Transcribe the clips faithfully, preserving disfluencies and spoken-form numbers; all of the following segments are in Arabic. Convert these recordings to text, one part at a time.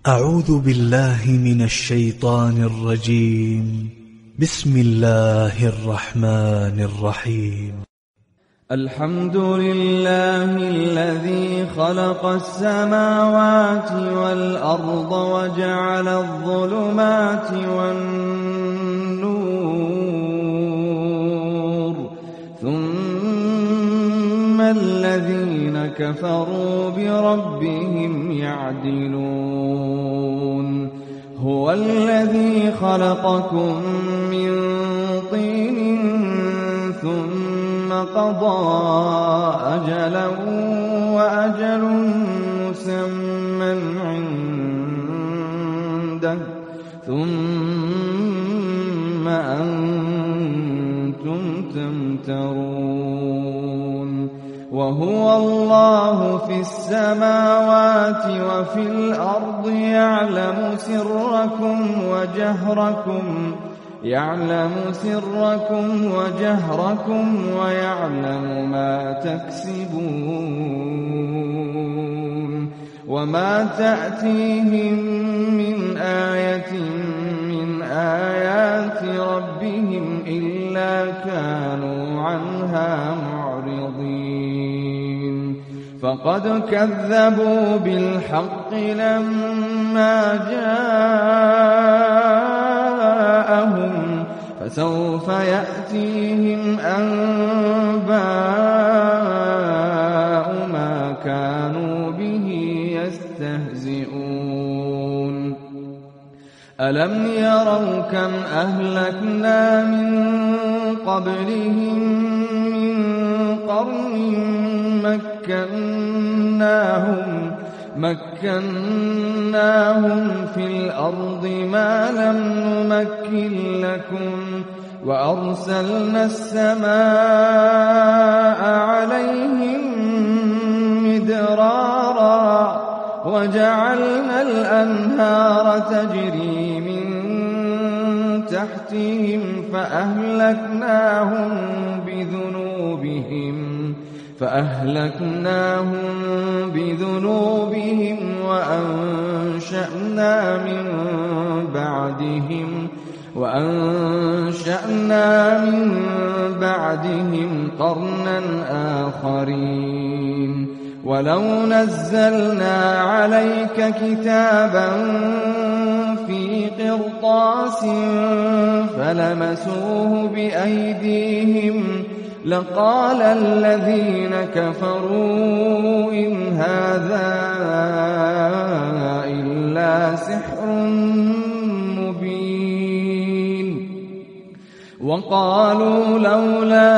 أعوذ بالله من الشيطان الرجيم. بسم الله الرحمن الرحيم. الحمد لله الذي خلق السماوات والأرض وجعل الظلمات والنور ثم الذين كفروا بربهم يعدلون. هو الذي خلقكم من طين ثم قضى أجلا وأجل مسمى عنده ثم أنتم تمترون. وهو الله في السماوات وفي الأرض يعلم سركم وجهركم يعلم سركم وجهركم ويعلم ما تكسبون. وما تأتيهم من آية من آيات ربهم إلا كانوا عنها معرضين. فقد كذبوا بالحق لما جاءهم فسوف يأتيهم أنباء ما كانوا به يستهزئون. ألم يروا كم أهلكنا من قبلهم من قرن مكناهم مكناهم في الأرض ما لم نمكن لكم وأرسلنا السماء عليهم مدرارا وجعلنا الأنهار تجري من تحتهم فأهلكناهم بذنوبهم فأهلكناهم بذنوبهم وأنشأنا من بعدهم وأنشأنا من بعدهم قرنا آخرين. ولو نزلنا عليك كتابا في قرطاس فلمسوه بأيديهم لقال الذين كفروا إن هذا إلا سحر مبين. وقالوا لولا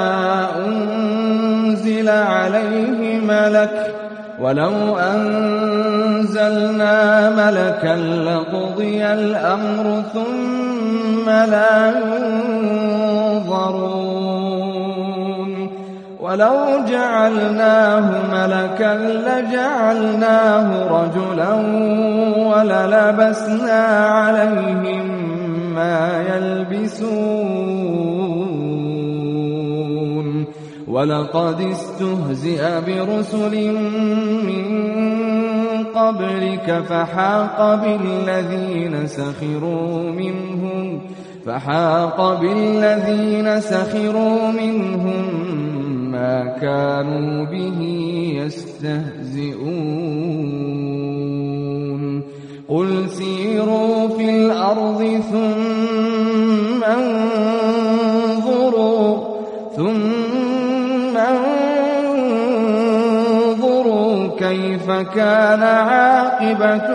أنزل عليه ملك ولو أنزلنا ملكا لقضي الأمر ثم لا ينظرون. ولو جعلناه ملكا لجعلناه رجلا وللبسنا عليهم ما يلبسون. ولقد استهزئ برسل من قبلك فحاق بالذين سخروا منهم فحاق بالذين سخروا منهم ما كانوا به يستهزئون. قل سيروا في الأرض ثم انظروا ثم انظروا كيف كان عاقبة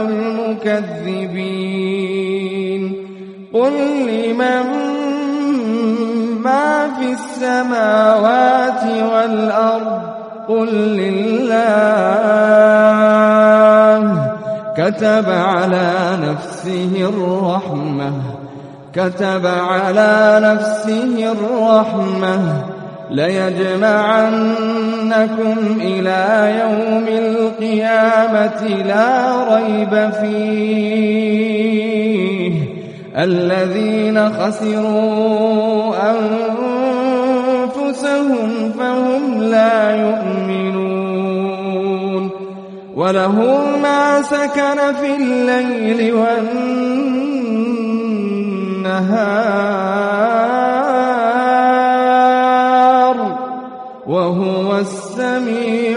المكذبين. قل لمن ما في السماوات والأرض قل لله كتب على نفسه الرحمة كتب على نفسه الرحمة ليجمعنكم إلى يوم القيامة لا ريب فيه الذين خسروا أنفسهم فهم لا يؤمنون. وله ما سكن في الليل والنهار وهو السميع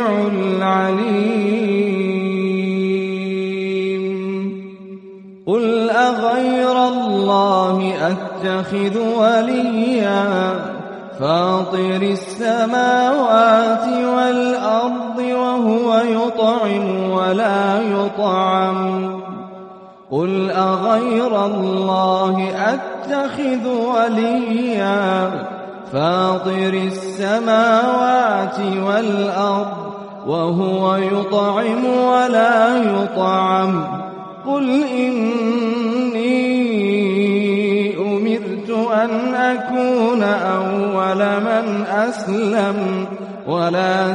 العليم قل أغير الله أتخذ وليا فاطر السماوات والأرض وهو يطعم ولا يطعم قل أغير الله أتخذ وليا فاطر السماوات والأرض وهو يطعم ولا يطعم قل إني أمرت أن أكون أول من أسلم ولا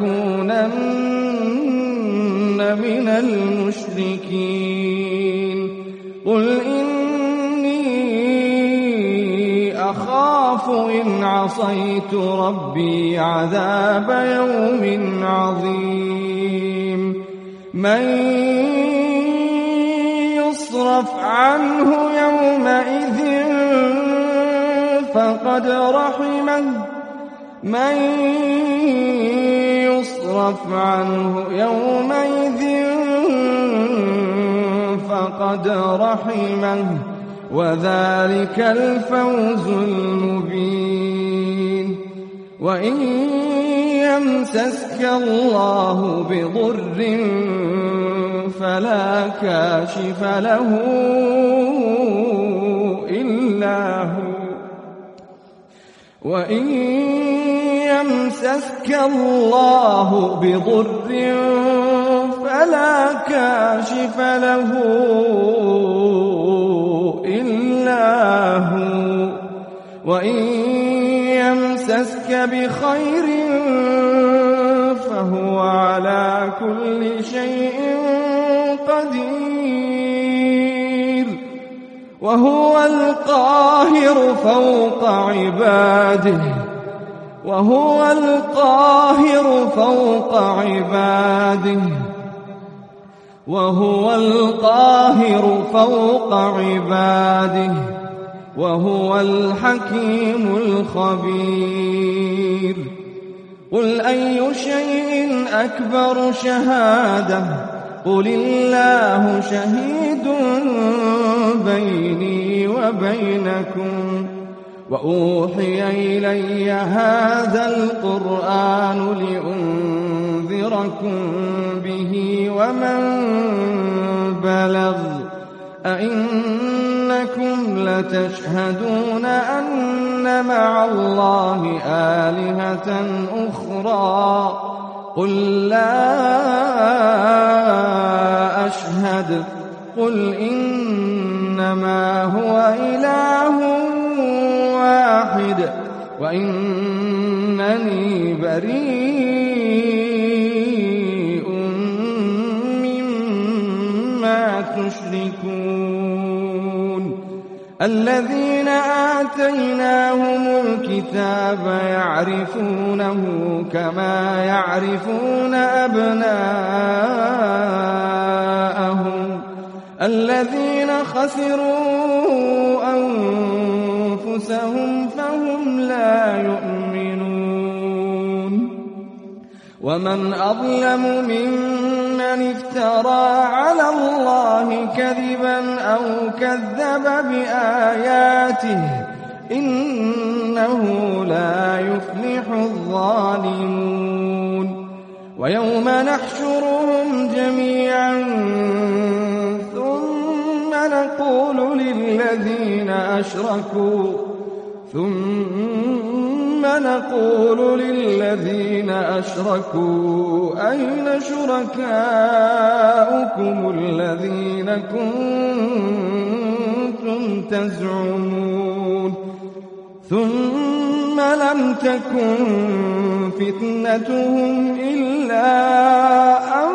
تكونن من المشركين قل إني أخاف إن عصيت ربي عذاب يوم عظيم من يصرف عنه يومئذ فقد رحمه من يصرف عنه يومئذ فقد رحمه وذلك الفوز المبين وإن يمسسك الله بضر فلا كاشف له إلا هو وإن يمسسك الله بضر فلا كاشف له إلا هو وإن يمسسك بخير فهو على كل شيء قدير وهو القاهر فوق عباده وهو القاهر فوق عباده وهو القاهر فوق عباده وهو الحكيم الخبير قل أي شيء أكبر شهادة قل الله شهيد بيني وبينكم وأوحي إلي هذا القرآن لأنذركم به ومن بلغ أئنكم لتشهدون أن مع الله آلهة أخرى قل لا أشهد قل إنما هو إله واحد وإنني بريء مما تشركون الذين آتيناهم الكتاب يعرفونه كما يعرفون أبناءهم الذين خسروا أنفسهم فهم لا يؤمنون ومن أظلم ممن افترى على الله كذبا أو كذب بآياته إنه لا يفلح الظالمون ويوم نحشرهم جميعا ثم نقول للذين أشركوا ثم نقول للذين أشركوا أين شركاؤكم الذين كنتم تزعمون ثم لم تكن فتنتهم إلا أن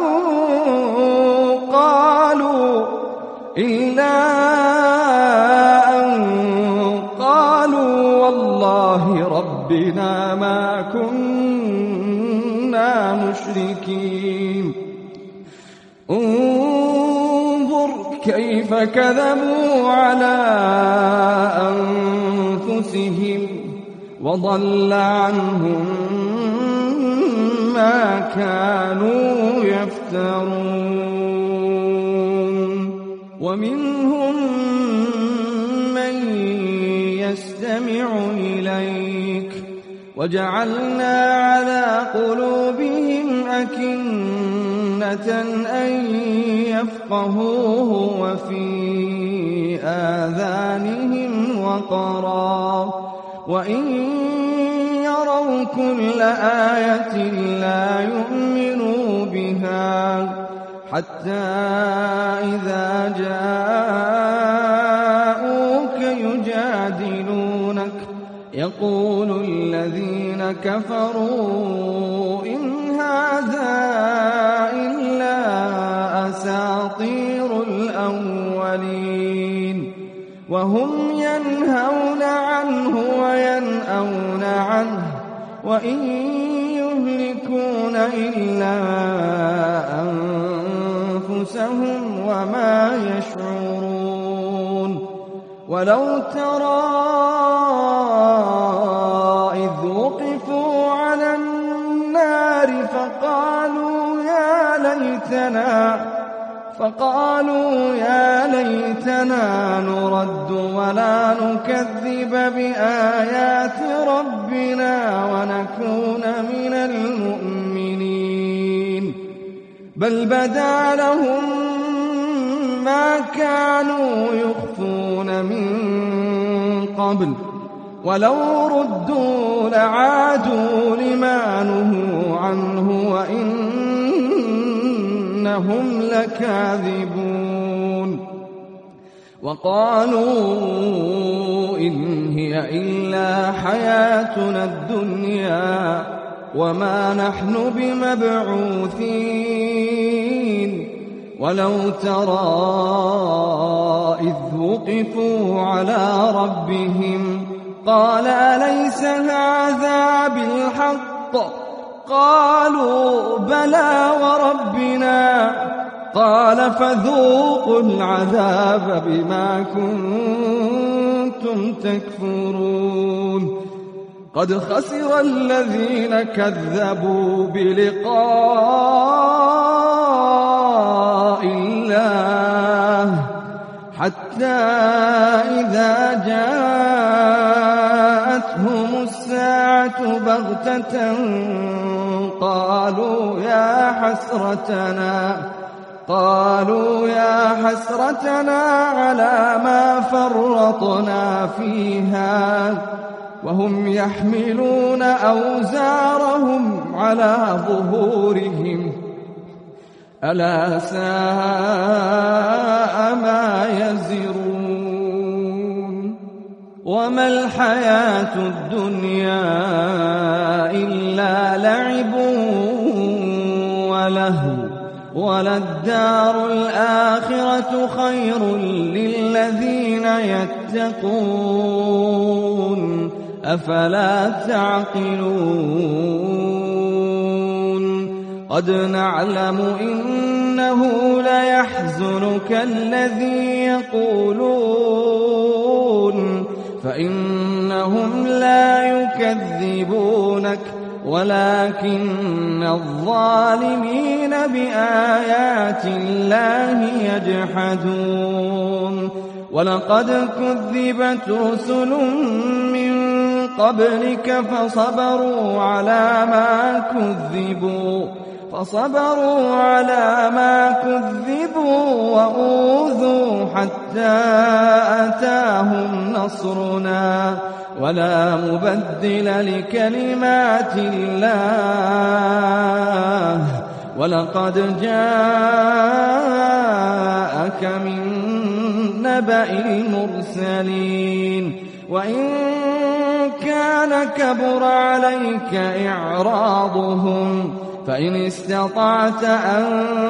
قالوا إلا أن قالوا والله ربنا ما كنا مشركين انظر كيف كذبوا على أنفسهم وضل عنهم ما كانوا يفترون ومنهم من يستمع إليك وجعلنا على قلوبهم أكنة أن يفقهوه وفي آذانهم وقرا وإن يروا كل آية لا يؤمنوا بها حتى إذا جاءوك يجادلونك يقول الذين كفروا إن هذا إلا أساطير الأولين وهم ينهون عنه وينأون عنه وإن يهلكون إلا أنفسهم وما يشعرون ولو ترى إذ وقفوا على النار فقالوا يا ليتنا فقالوا يا ليتنا نرد ولا نكذب بآيات ربنا ونكون من المؤمنين بل بدا لهم ما كانوا يخفون من قبل ولو ردوا لعادوا لما نهوا عنه وإنهم لكاذبون وقالوا إن هي إلا حياتنا الدنيا وما نحن بمبعوثين ولو ترى إذ وقفوا على ربهم قال أليس هذا بالحق قالوا بلى وربنا قال فذوقوا العذاب بما كنتم تكفرون قد خسر الذين كذبوا بلقاء الله حتى إذا جاءتهم الساعة بغتة قالوا يا حسرتنا قالوا يا حسرتنا على ما فرطنا فيها وهم يحملون أوزارهم على ظهورهم ألا ساء ما يزرون وما الحياة الدنيا إلا لعب ولهو وللدار الآخرة خير للذين يتقون أفلا تعقلون قد نعلم إنه ليحزنك الذي يقولون فإنهم لا يكذبونك ولكن الظالمين بآيات الله يجحدون ولقد كذبت رسل من قبلك فصبروا على ما كذبوا فصبروا على ما كذبوا وأوذوا حتى أتاهم نصرنا ولا مبدل لكلمات الله ولقد جاءك من نبأ المرسلين وإن كان كبر عليك إعراضهم فإن استطعت أن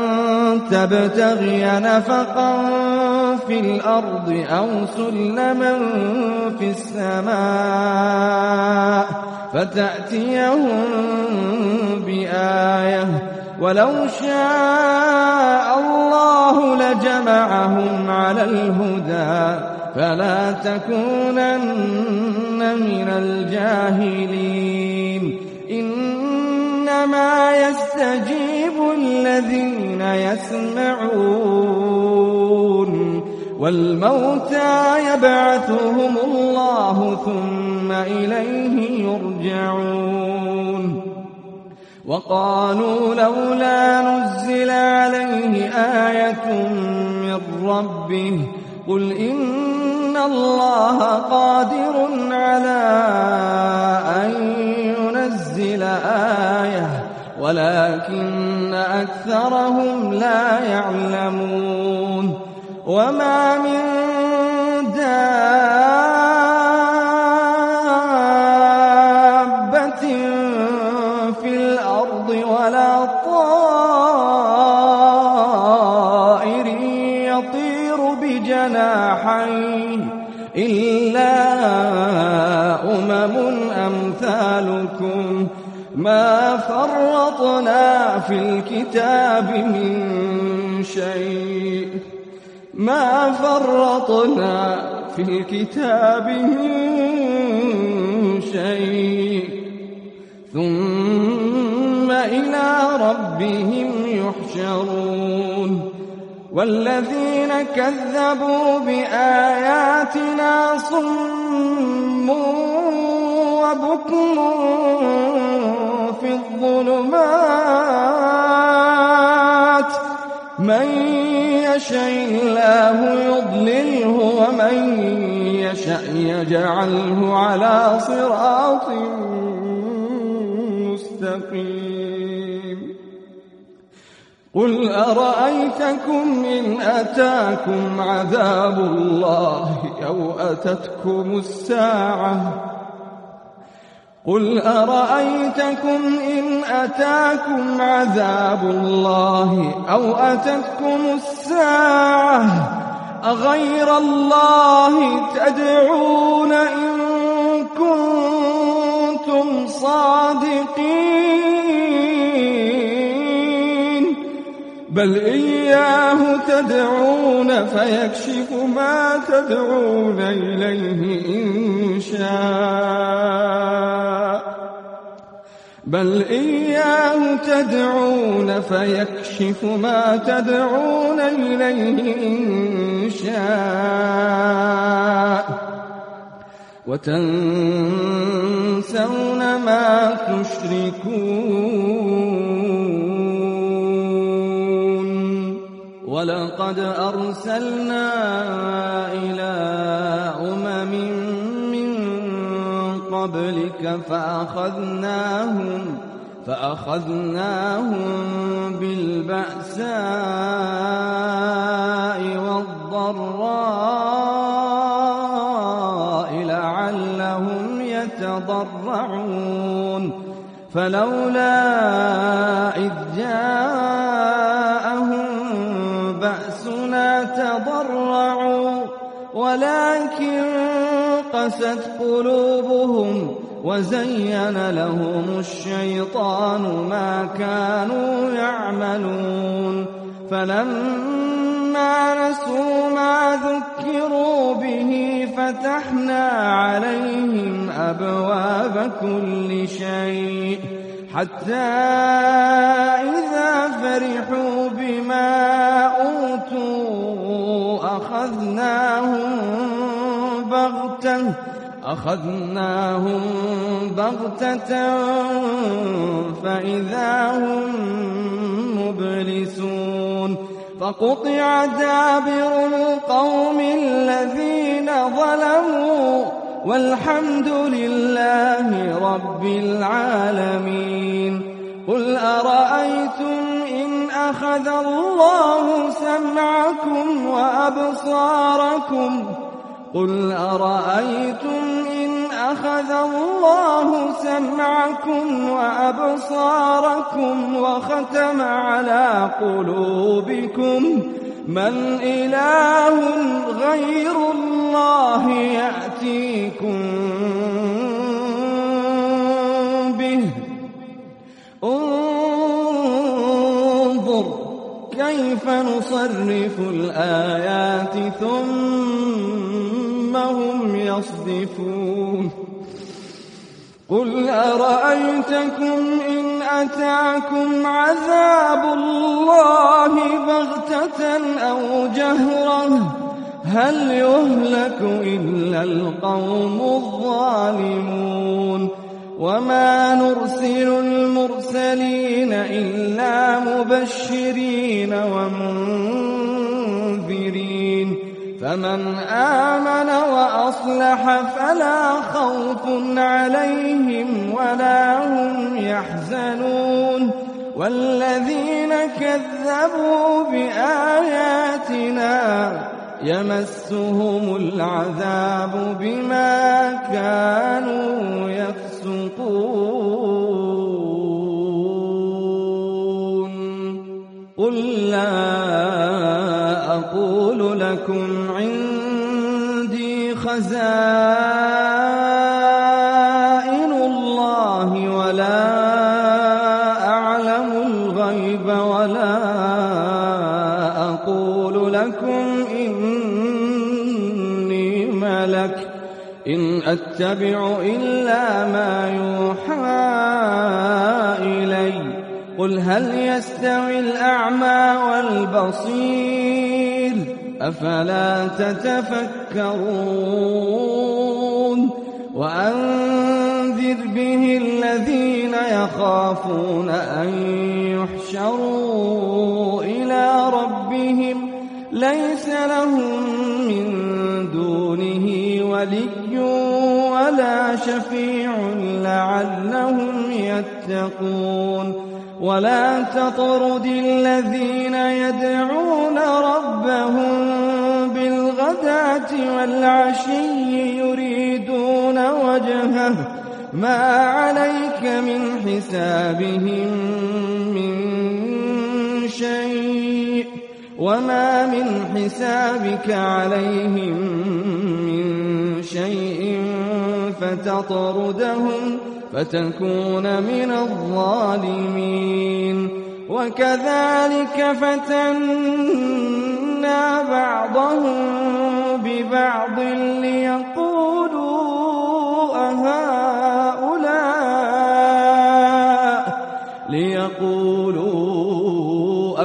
تبتغي نفقا في الأرض أو سلما في السماء فتأتيهم بآية ولو شاء الله لجمعهم على الهدى فلا تكونن من الجاهلين إنما يستجيب الذين يسمعون والموتى يبعثهم الله ثم إليه يرجعون وقالوا لولا نزل عليه آية من ربه قل إن الله قادر على أن ينزل آية ولكن أكثرهم لا يعلمون وما من دابة في الأرض ولا طائر يطير بجناحيه إلا أمم أمثالكم ما فرطنا في الكتاب من شيء ما فرطنا في الكتاب من شيء ثم إلى ربهم يحشرون والذين كذبوا بآياتنا صم وبكم في الظلمات من يشاء الله يضلله ومن يشاء يجعله على صراط مستقيم قل أرأيتكم إن أتاكم عذاب الله أو أتتكم الساعة قل أرأيتكم إن أتاكم عذاب الله أو أتتكم الساعة أغير الله تدعون إن كنتم صادقين بل إياه تدعون فيكشف ما تدعون إليه إن شاء بل إياه تدعون فيكشف ما تدعون إليه إن شاء وتنسون ما تشركون ولقد أرسلنا إلى أمم من قبلك فأخذناهم فأخذناهم بالبأساء والضراء لعلهم يتضرعون فلولا إذ جاءهم بأسنا تضرعوا ولكن قست قلوبهم وزين لهم الشيطان ما كانوا يعملون فلما نسوا ما ذكروا به فتحنا عليهم أبواب كل شيء حتى إذا فرحوا بما أوتوا أخذناهم بغتة أخذناهم بغتة فإذا هم مبلسون فقطع دابر القوم الذين ظلموا والحمد لله رب العالمين قل أرأيتم إن أخذ الله سمعكم وأبصاركم قل أرأيتم إن أخذ الله سمعكم وأبصاركم وختم على قلوبكم من إله غير الله يأتيكم به انظر كيف نصرف الآيات ثم هم يصدفون قل أرأيتكم إن أتاكم عذاب الله بغتة أو جهرة هل يهلك إلا القوم الظالمون وما نرسل المرسلين إلا مبشرين ومنذرين فمن آمن وأصلح فلا خوف عليهم ولا هم يحزنون والذين كذبوا بآياتنا يمسهم العذاب بما كانوا يفسقون قل لا أقول لكم عندي خزائن الله ولا أعلم الغيب ولا أقول لكم إني ملك إن أتبع إلا ما يوحى إلي قل هل يستوي الأعمى والبصير أفلا تتفكرون وأنذر به الذين يخافون أن يحشروا إلى ربهم ليس لهم من دونه ولي ولا شفيع لعلهم يتقون ولا تطرد الذين يدعون ربهم بالغداة والعشي يريدون وجهه ما عليك من حسابهم من شيء وما من حسابك عليهم من شيء فتطردهم فتكون من الظالمين وكذلك فتنا بعضهم ببعض ليقولوا أهؤلاء ليقولوا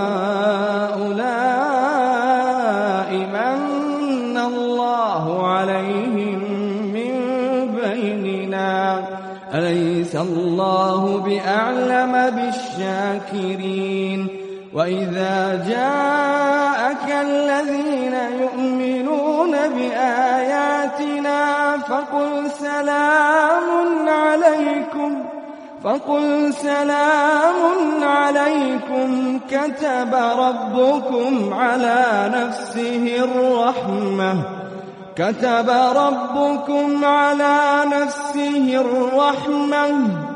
أهؤلاء من الله عليهم من بيننا أليس الله بأعلم بالشاكرين وإذا جاءك الذين يؤمنون بآياتنا فقل سلام عليكم فقل سلام عليكم كتب ربكم على نفسه الرحمة كتب ربكم على نفسه الرحمة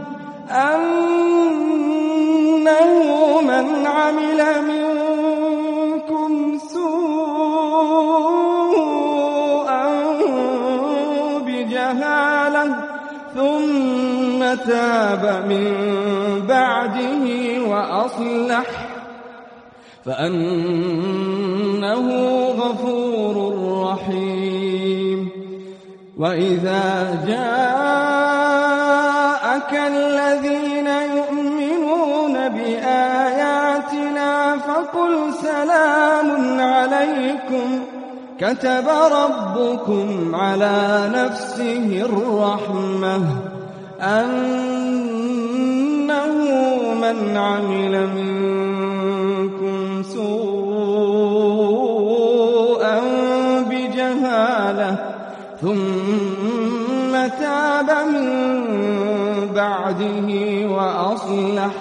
أنه من عمل منكم سوءا بجهالة ثم تاب من بعده وأصلح فأنه غفور رحيم وإذا جاءك الذين يؤمنون بآياتنا فقل سلام عليكم كتب ربكم على نفسه الرحمة أنه من عمل منكم سوءا بجهالة ثم تاب من بعده وأصلح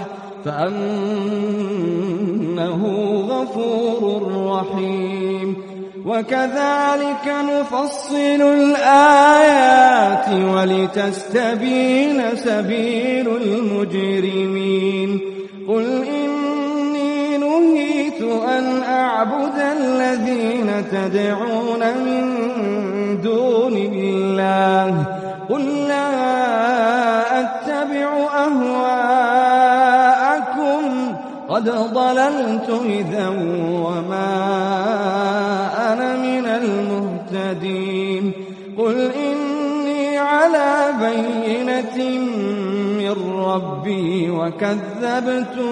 فأنه غفور رحيم وكذلك نفصل الآيات ولتستبين سبيل المجرمين قل إني نهيت أن أعبد الذين تدعون من دون الله قل لا أتبع أهواءكم قد ضللت إذا وما أنا من المهتدين قل إني على بينة من ربي وكذبتم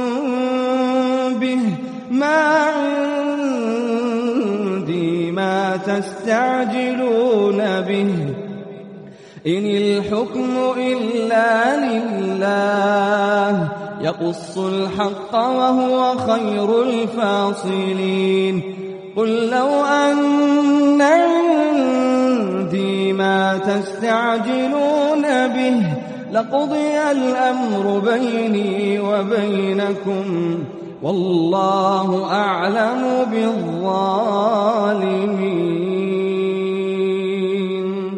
به ما عندي ما تستعجلون به إن الحكم إلا لله يقص الحق وهو خير الفاصلين قل لو أن عندي ما تستعجلون به لقضي الأمر بيني وبينكم والله أعلم بالظالمين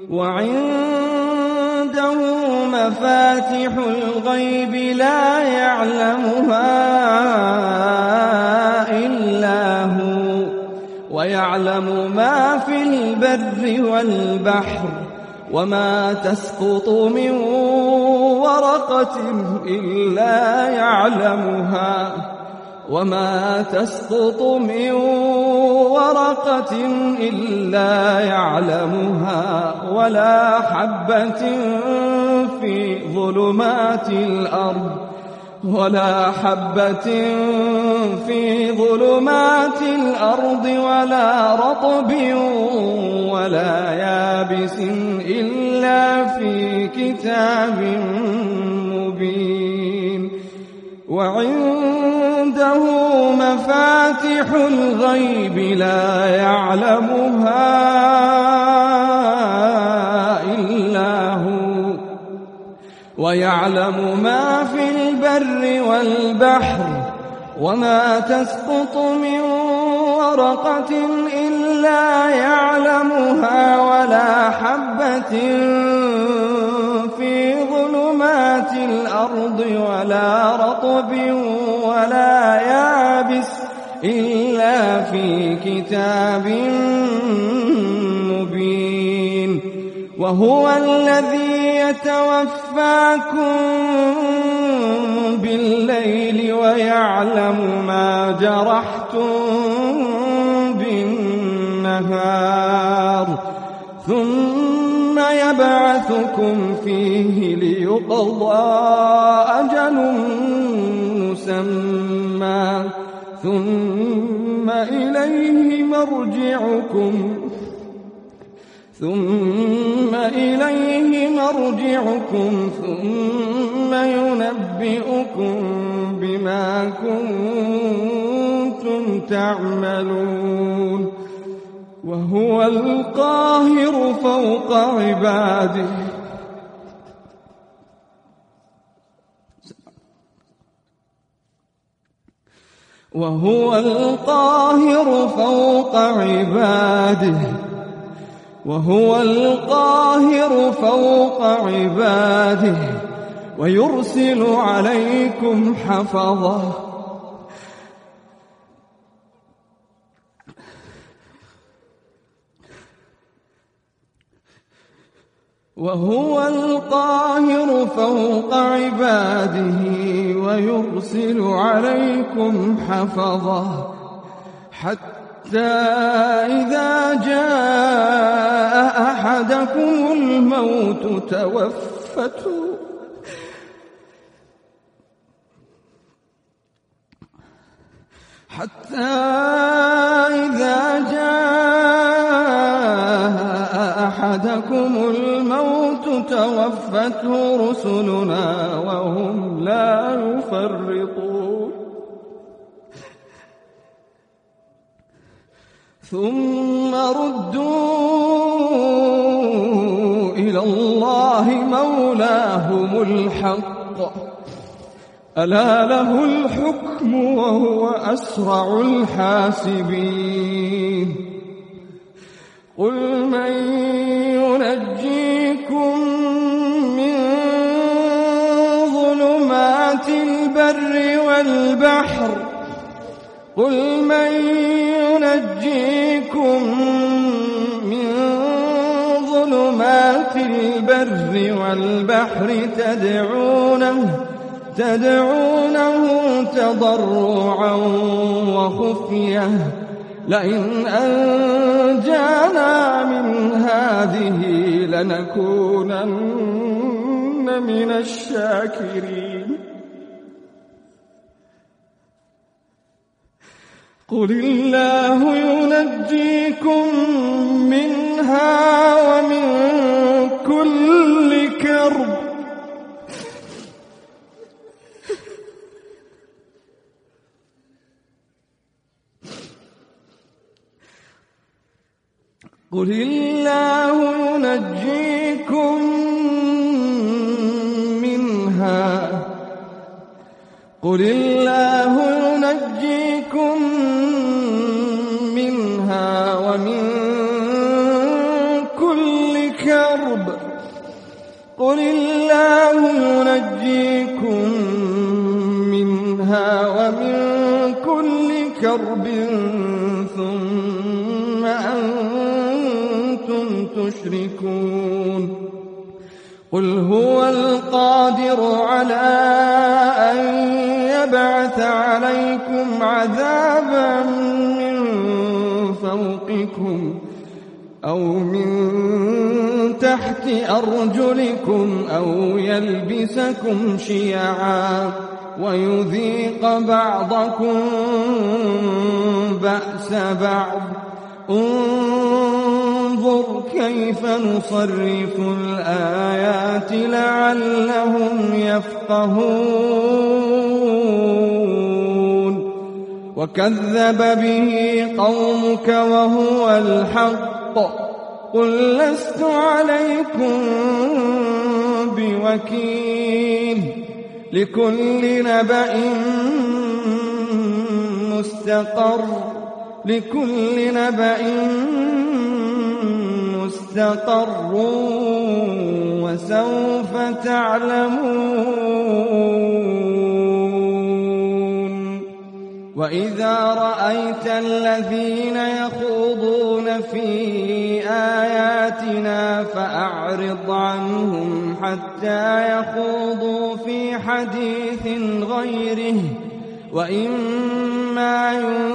وعنده مفاتح الغيب لا يعلمها إلا هو ويعلم ما في البر والبحر وما تسقط من ورقة إلا يعلمها وما تسقط من ورقة إلا يعلمها ولا حبة في ظلمات الأرض ولا حبة في ظلمات الأرض ولا رطب ولا يابس إلا في كتاب مبين وعنده مفاتح الغيب لا يعلمها إلا هو ويعلم ما في البر والبحر وما تسقط من ورقة إلا يعلمها ولا حبة في ظلمات الأرض ولا رطب ولا يابس إلا في كتاب مبين وهو الذي يتوفاكم بالليل ويعلم ما جرحتم بالنهار ثم يبعثكم فيه ليقضى أجل مسمى ثم إليه مرجعكم ثم إليه مرجعكم ثم ينبئكم بما كنتم تعملون وهو القاهر فوق عباده وهو القاهر فوق عباده وهو القاهر فوق عباده ويرسل عليكم حفظة وهو القاهر فوق عباده ويرسل عليكم حفظة حتى إذا جاء أحدكم الموت توفته حتى إذا جاء أحدكم الموت توفته رسلنا وهم لا يفرطون ثم ردوا إلى الله مولاهم الحق ألا له الحكم وهو أسرع الحاسبين قل من ينجيكم من ظلمات البر والبحر قل من ينجيكم من ظلمات البر والبحر تدعونه تدعونه تضرعا وخفية لئن أنجانا من هذه لنكونن من الشاكرين قل الله ينجيكم منها ومن كل كرب قل الله ينجيكم منها قل الله ينجيكم منها ومن كل كرب قل الله ينجيكم منها ومن كل كرب ثم أنتم تشركون قل هو القادر على أن يبعث عليكم عذابا من فوقكم أو من تحت أرجلكم أو يلبسكم شيعا ويذيق بعضكم بأس بعض انظر كيف نصرف الآيات لعلهم يفقهون وكذب به قومك وهو الحق قل لست عليكم بوكيل لكل نبأ مستقر لكل نبأ مستقر وسوف تعلمون وإذا رأيت الذين يخوضون في آياتنا فأعرض عنهم حتى يخوضوا في حديث غيره وإما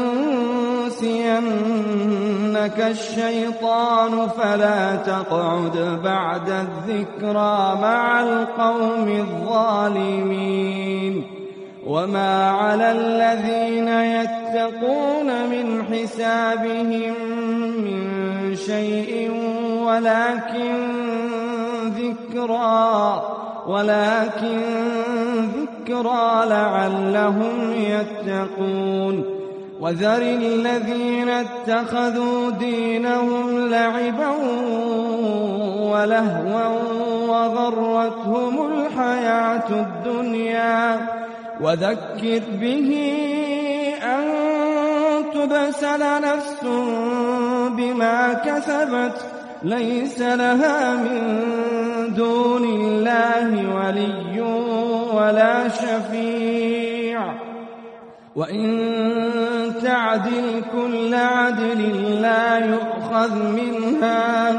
ينسينك الشيطان فلا تقعد بعد الذكرى مع القوم الظالمين وما على الذين يتقون من حسابهم من شيء ولكن ذكرى ولكن ذكرى لعلهم يتقون وذر الذين اتخذوا دينهم لعبا ولهوا وغرتهم الحياة الدنيا وذكر به أن تبسل نفس بما كسبت ليس لها من دون الله ولي ولا شفيع وإن تعدل كل عدل لا يؤخذ منها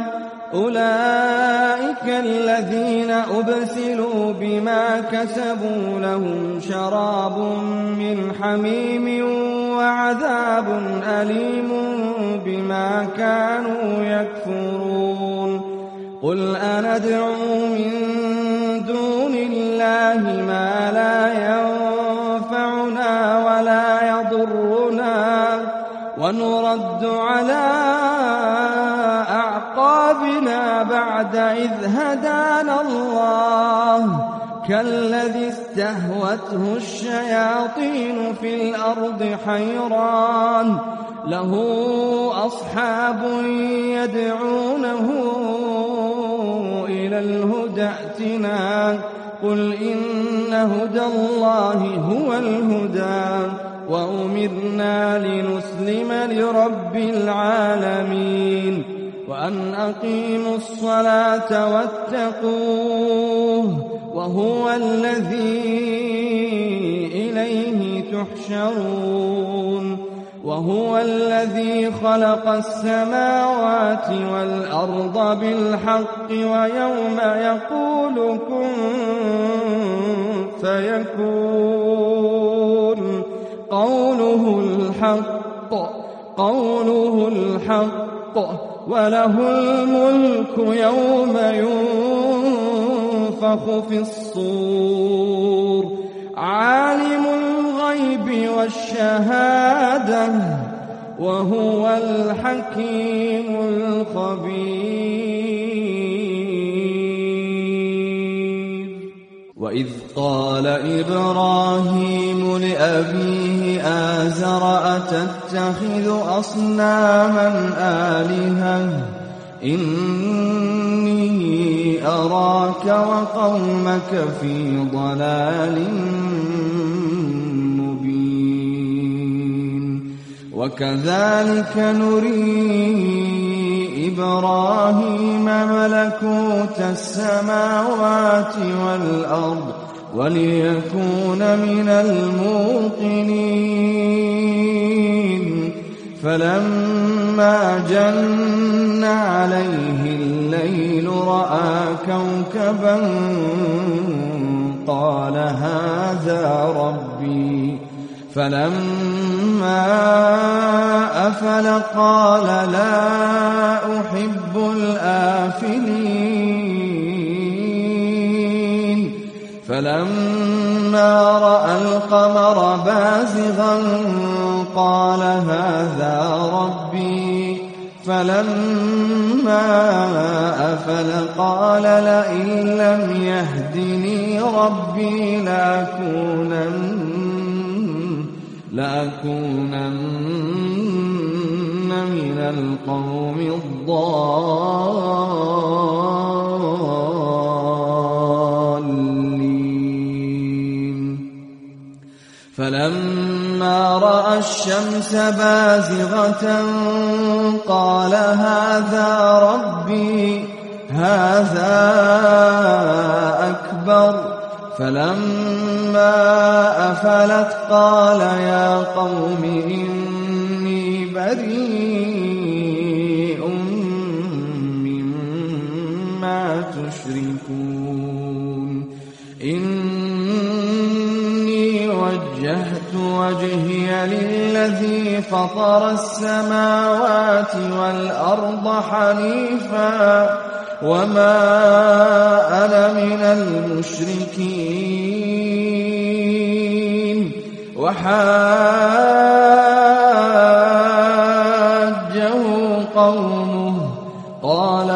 أولئك الذين أبسلوا بما كسبوا لهم شراب من حميم وعذاب أليم بما كانوا يكفرون قل أندعو من دون الله ما لا ينفعنا ولا يضرنا ونرد على أعقابنا بعد إذ هدانا الله كالذي استهوته الشياطين في الأرض حيران له أصحاب يدعونه إلى الهدى ائتنا قل إن هدى الله هو الهدى وأمرنا لنسلم لرب العالمين وأن أقيموا الصلاة واتقوه وهو الذي إليه تحشرون وهو الذي خلق السماوات والأرض بالحق ويوم يقول كن فيكون قوله الحق قوله الحق وله الملك يوم ينفخ في الصور عالم الغيب والشهادة وهو الحكيم الخبير. وإذ قال إبراهيم لأبيه آزر أتتخذ أصناما آلهة إني أراك وقومك في ضلال مبين. وكذلك نري إبراهيم ملكوت السماوات والأرض وليكون من الموقنين. فلما جن عليه الليل رأى كوكبا قال هذا ربي. فلما أفل قال لا أحب الآفلين. فلما رأى القمر بازغا قال هذا ربي. فلما أفل قال لئن لم يهدني ربي لأكونن لأكونن من القوم الضالين. فلما رأى الشمس بازغة قال هذا ربي هذا أكبر. فلما أفلت قال يا قوم إني بريء مما تشركون. إني وجهت وجهي للذي فطر السماوات والأرض حنيفا وما أنا من المشركين. وحاجه قومه قال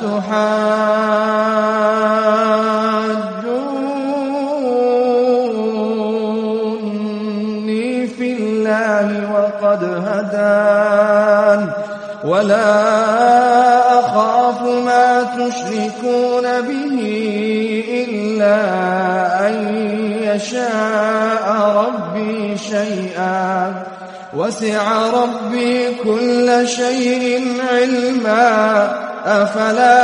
أتحاجوني في الله وقد هدان ولا أخاف ما تشركون به إلا أن يشاء ربي شيئا وسع ربي كل شيء علما أفلا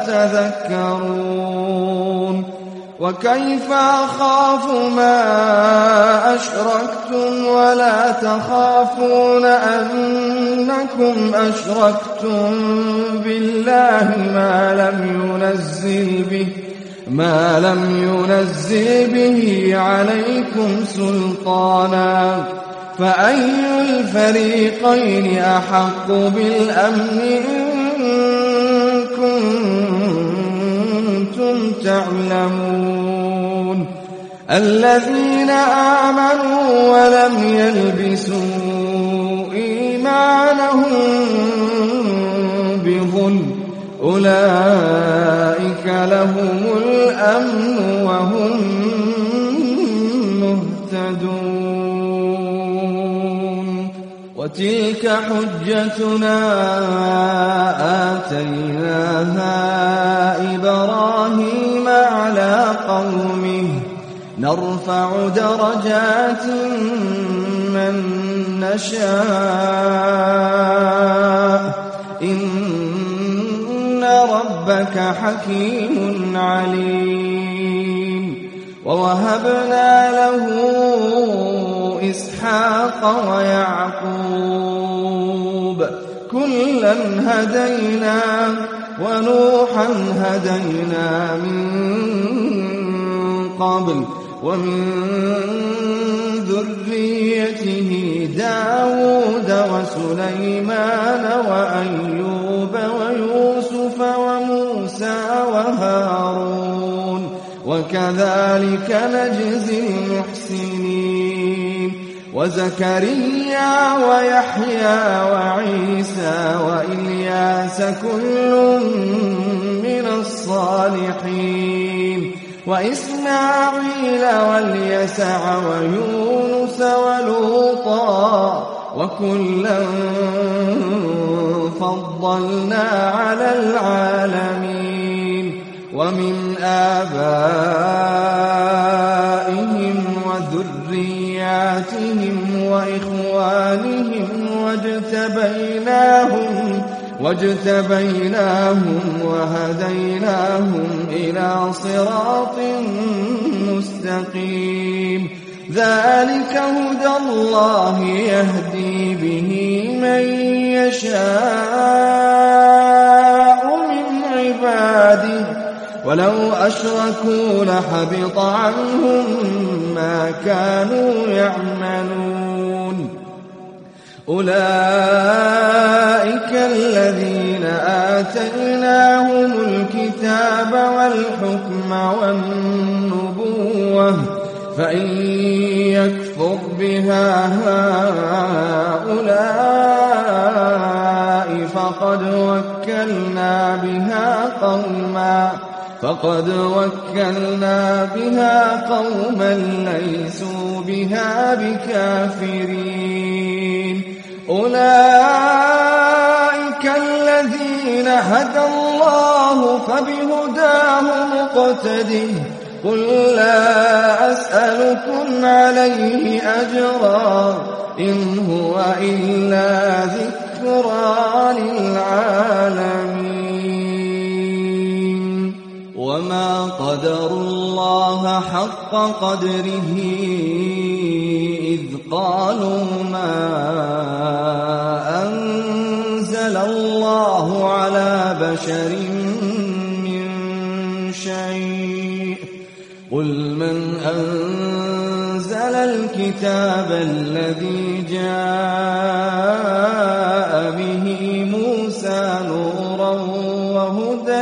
تتذكرون. وكيف أخاف ما أشركتم ولا تخافون أنكم أشركتم بالله ما لم ينزل به ما لم ينزل به عليكم سلطانا فأي الفريقين أحق بالأمن إن كنتم تعلمون. الذين آمنوا ولم يلبسوا إيمانهم بظلم أولئك لهم الأمن وهم مهتدون. وتلك حجتنا آتيناها إبراهيم على قومه نرفع درجات من نشاء إن ربك حكيم عليم. ووهبنا له إسحاق ويعقوب كلا هدينا ونوحا هدينا من قبل ومن ذريته داود وسليمان وأيوب ويوسف وموسى وهارون وكذلك نجزي المحسنين وزكريا ويحيى وعيسى وإلياس كل من الصالحين وإسماعيل واليسع ويونس ولوطا وكلا فضلنا على العالمين ومن آبائهم وذرياتهم وإخوانهم واجتبيناهم واجتبيناهم وهديناهم إلى صراط مستقيم ذلك هدى الله يهدي به من يشاء من عباده ولو أشركوا لحبط عنهم ما كانوا يعملون أولئك الذين آتيناهم الكتاب والحكم والنبوة فإن يكفر بها هؤلاء فقد وكلنا بها قوما فقد وكلنا بها قوما ليسوا بها بكافرين أولئك الذين هدى الله فبهداه مقتده قل لا أسألكم عليه أجرا إن هو إلا ذكرى للعالمين وما قدروا الله حق قدره إذ قالوا ما أنزل الله على بشر من شيء قل من أنزل الكتاب الذي جاء به موسى نورا وهدى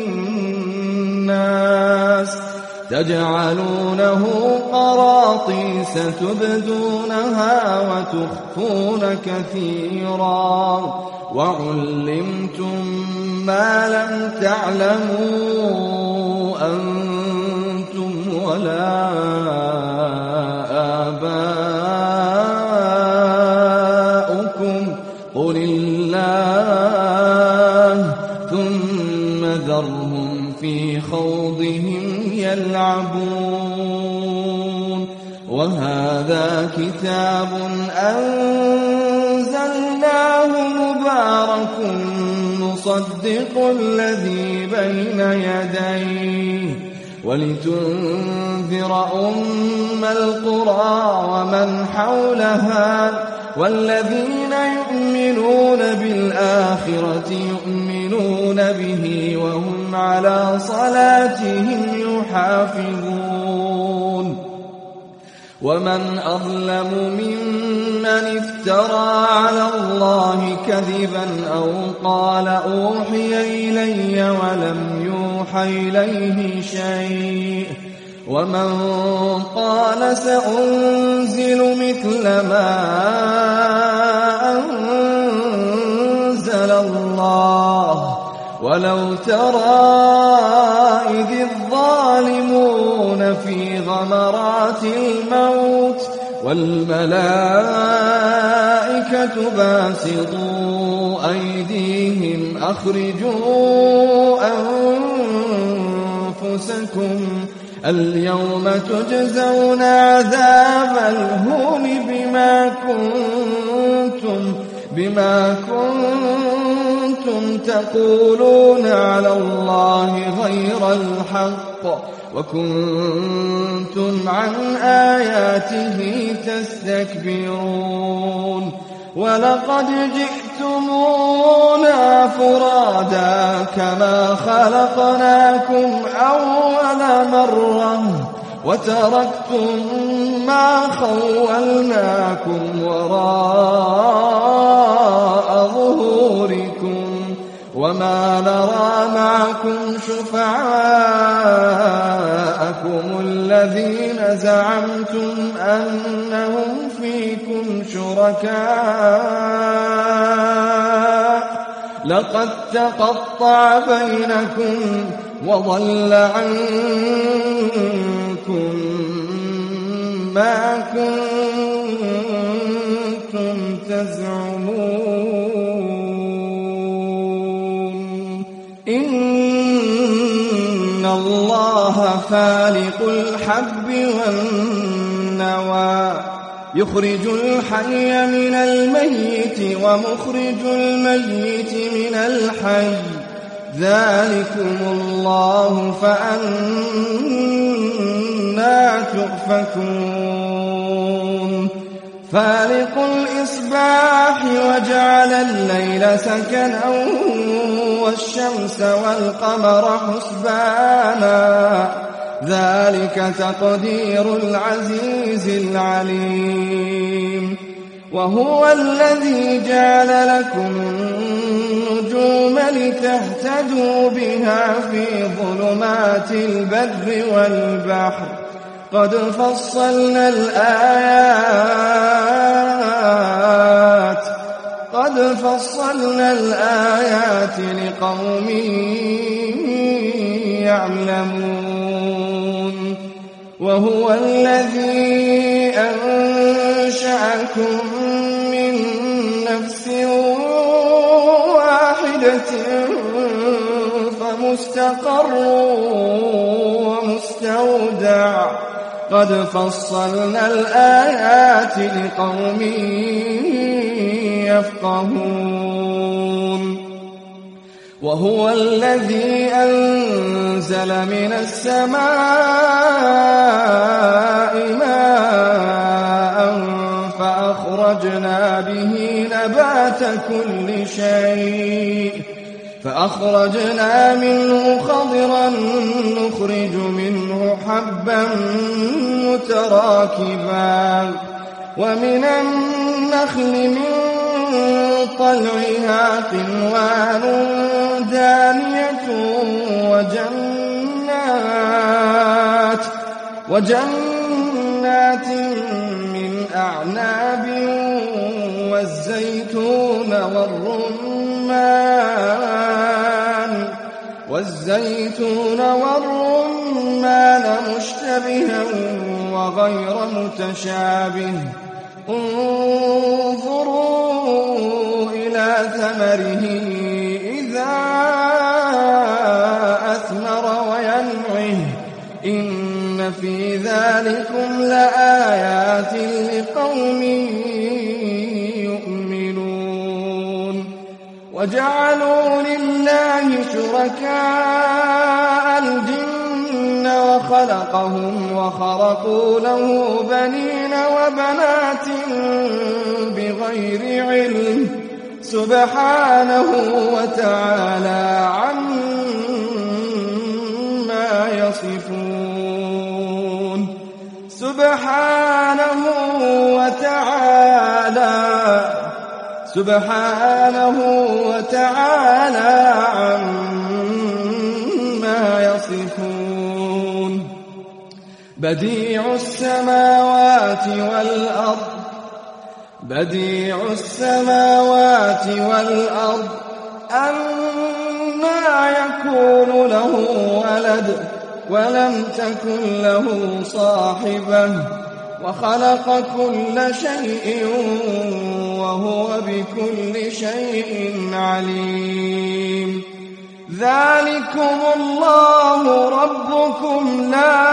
للناس تجعلونه قراطيس تبدونها وتخفون كثيرا وعلمتم ما لم تعلموا أنتم ولا آباؤكم قل الله ثم ذرهم في خوضهم يلعبون وهذا كتاب أنزلناه مبارك مصدق الذي بين يديه ولتنذر أم القرى ومن حولها والذين يؤمنون بالآخرة يؤمنون به وهم على صلاتهم يحافظون ومن أظلم ممن افترى على الله كذبا أو قال أوحي إلي ولم يوحى إليه شيء ومن قال سأنزل مثل ما أنزل الله ولو ترى إذ الظالمون في غمرات الموت والملائكة باسطوا أيديهم أخرجوا أنفسكم اليوم تجزون عذاب الهون بما كنتم بما كنتم تقولون على الله غير الحق وكنتم عن آياته تستكبرون ولقد جئتمونا فرادا كما خلقناكم أول مرة وتركتم ما خولناكم وراء ظهوركم وما نرى معكم شفعاءكم الذين زعمتم أنهم فيكم شركاء لقد تقطع بينكم وضل عنكم ما كنتم تزعمون إن الله فالق الحب والنوى يخرج الحي من الميت ومخرج الميت من الحي ذلكم الله فأنى تؤفكون فالق الإصباح وجعل الليل سكنا والشمس والقمر حسبانا ذلك تقدير العزيز العليم وهو الذي جعل لكم النجوم لتهتدوا بها في ظلمات البر والبحر قد فصلنا الآيات قد فصلنا الآيات لقوم يعلمون وهو الذي أنشأكم من نفس واحدة فمستقر ومستودع قد فصلنا الآيات لقوم يفقهون وهو الذي أنزل من السماء ماء فأخرجنا به نبات كل شيء فأخرجنا منه خضرا نخرج منه حبا متراكبا ومن النخل من طلعها قنوان دانية وجنات وجنات من أعناب والزيتون والرمان والزيتون والرمان مشتبها وغير متشابه انظروا إلى ثمره إذا أثمر وينعه إن في ذلكم لآيات لقوم يؤمنون وجعلوا لله شركاء الجن وخلقهم وخرقوا له بنين وبنات بغير علم سبحانه وتعالى عما يصفون سبحانه وتعالى سبحانه وتعالى عما يصفون بديع السماوات والأرض بديع السماوات والأرض أنى يكون له ولد ولم تكن له صاحبة وخلق كل شيء وهو بكل شيء عليم ذلكم الله ربكم لا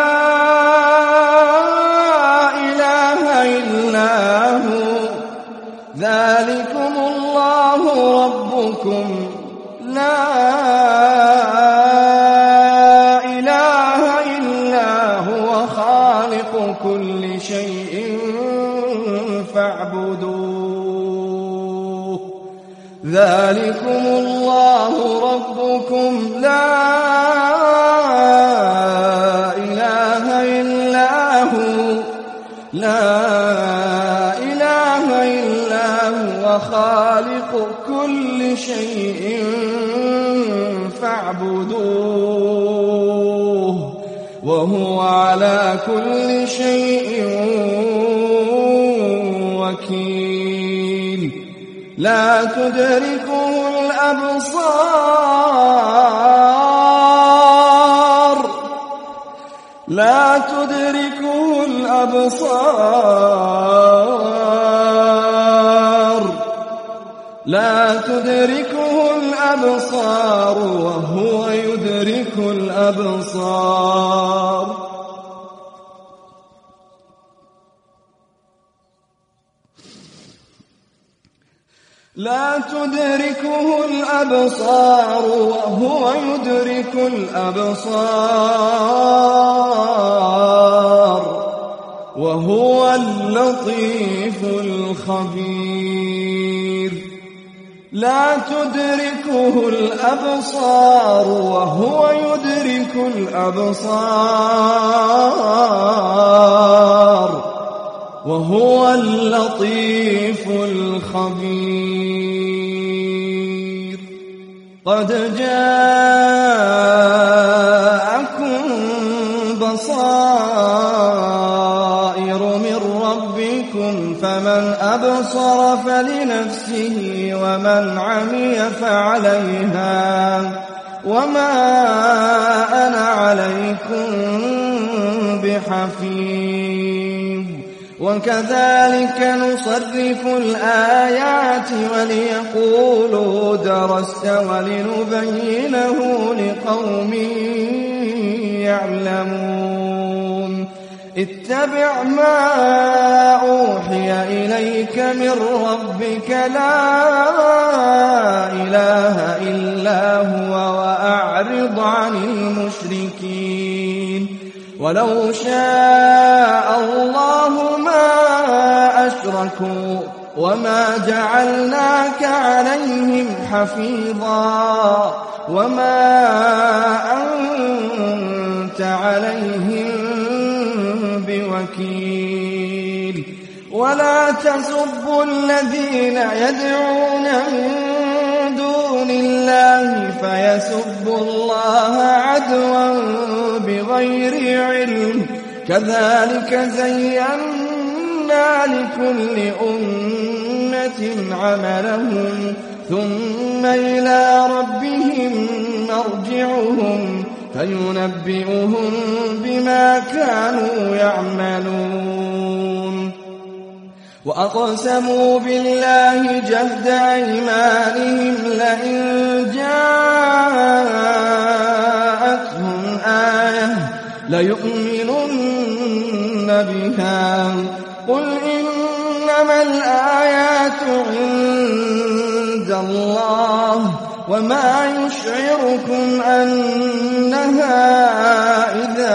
إله إلا هو ذلكم الله ربكم لا إله إلا هو خالق كل شيء فاعبدوه ذلكم الله ربكم لا إله إلا فاعبدوه وهو على كل شيء وكيل لا تدركه الأبصار لا تدركه الأبصار لا تدركه الأبصار وهو يدرك الأبصار لا تدركه الأبصار وهو يدرك الأبصار وهو اللطيف الخبير لا تدركه الأبصار وهو يدرك الأبصار وهو اللطيف الخبير قد جاءكم بصائر من ربكم فمن أبصر فلنفسه ومن عمي فعليها وما أنا عليكم بحفيظ وكذلك نصرف الآيات وليقولوا درست ولنبينه لقوم يعلمون اتبع ما أوحي إليك من ربك لا إله إلا هو وأعرض عن المشركين ولو شاء الله ما أشركوا وما جعلناك عليهم حفيظا وما أنت عليهم بوكيل ولا تسبوا الذين يدعون من دون الله فيسبوا الله عدوا بغير علم كذلك زينا لكل أمة عملهم ثم إلى ربهم مرجعهم فينبئهم بما كانوا يعملون وأقسموا بالله جهد أيمانهم لئن جاءتهم آية ليؤمنن بها قل إنما الآيات عند الله وما يشعركم أنها إذا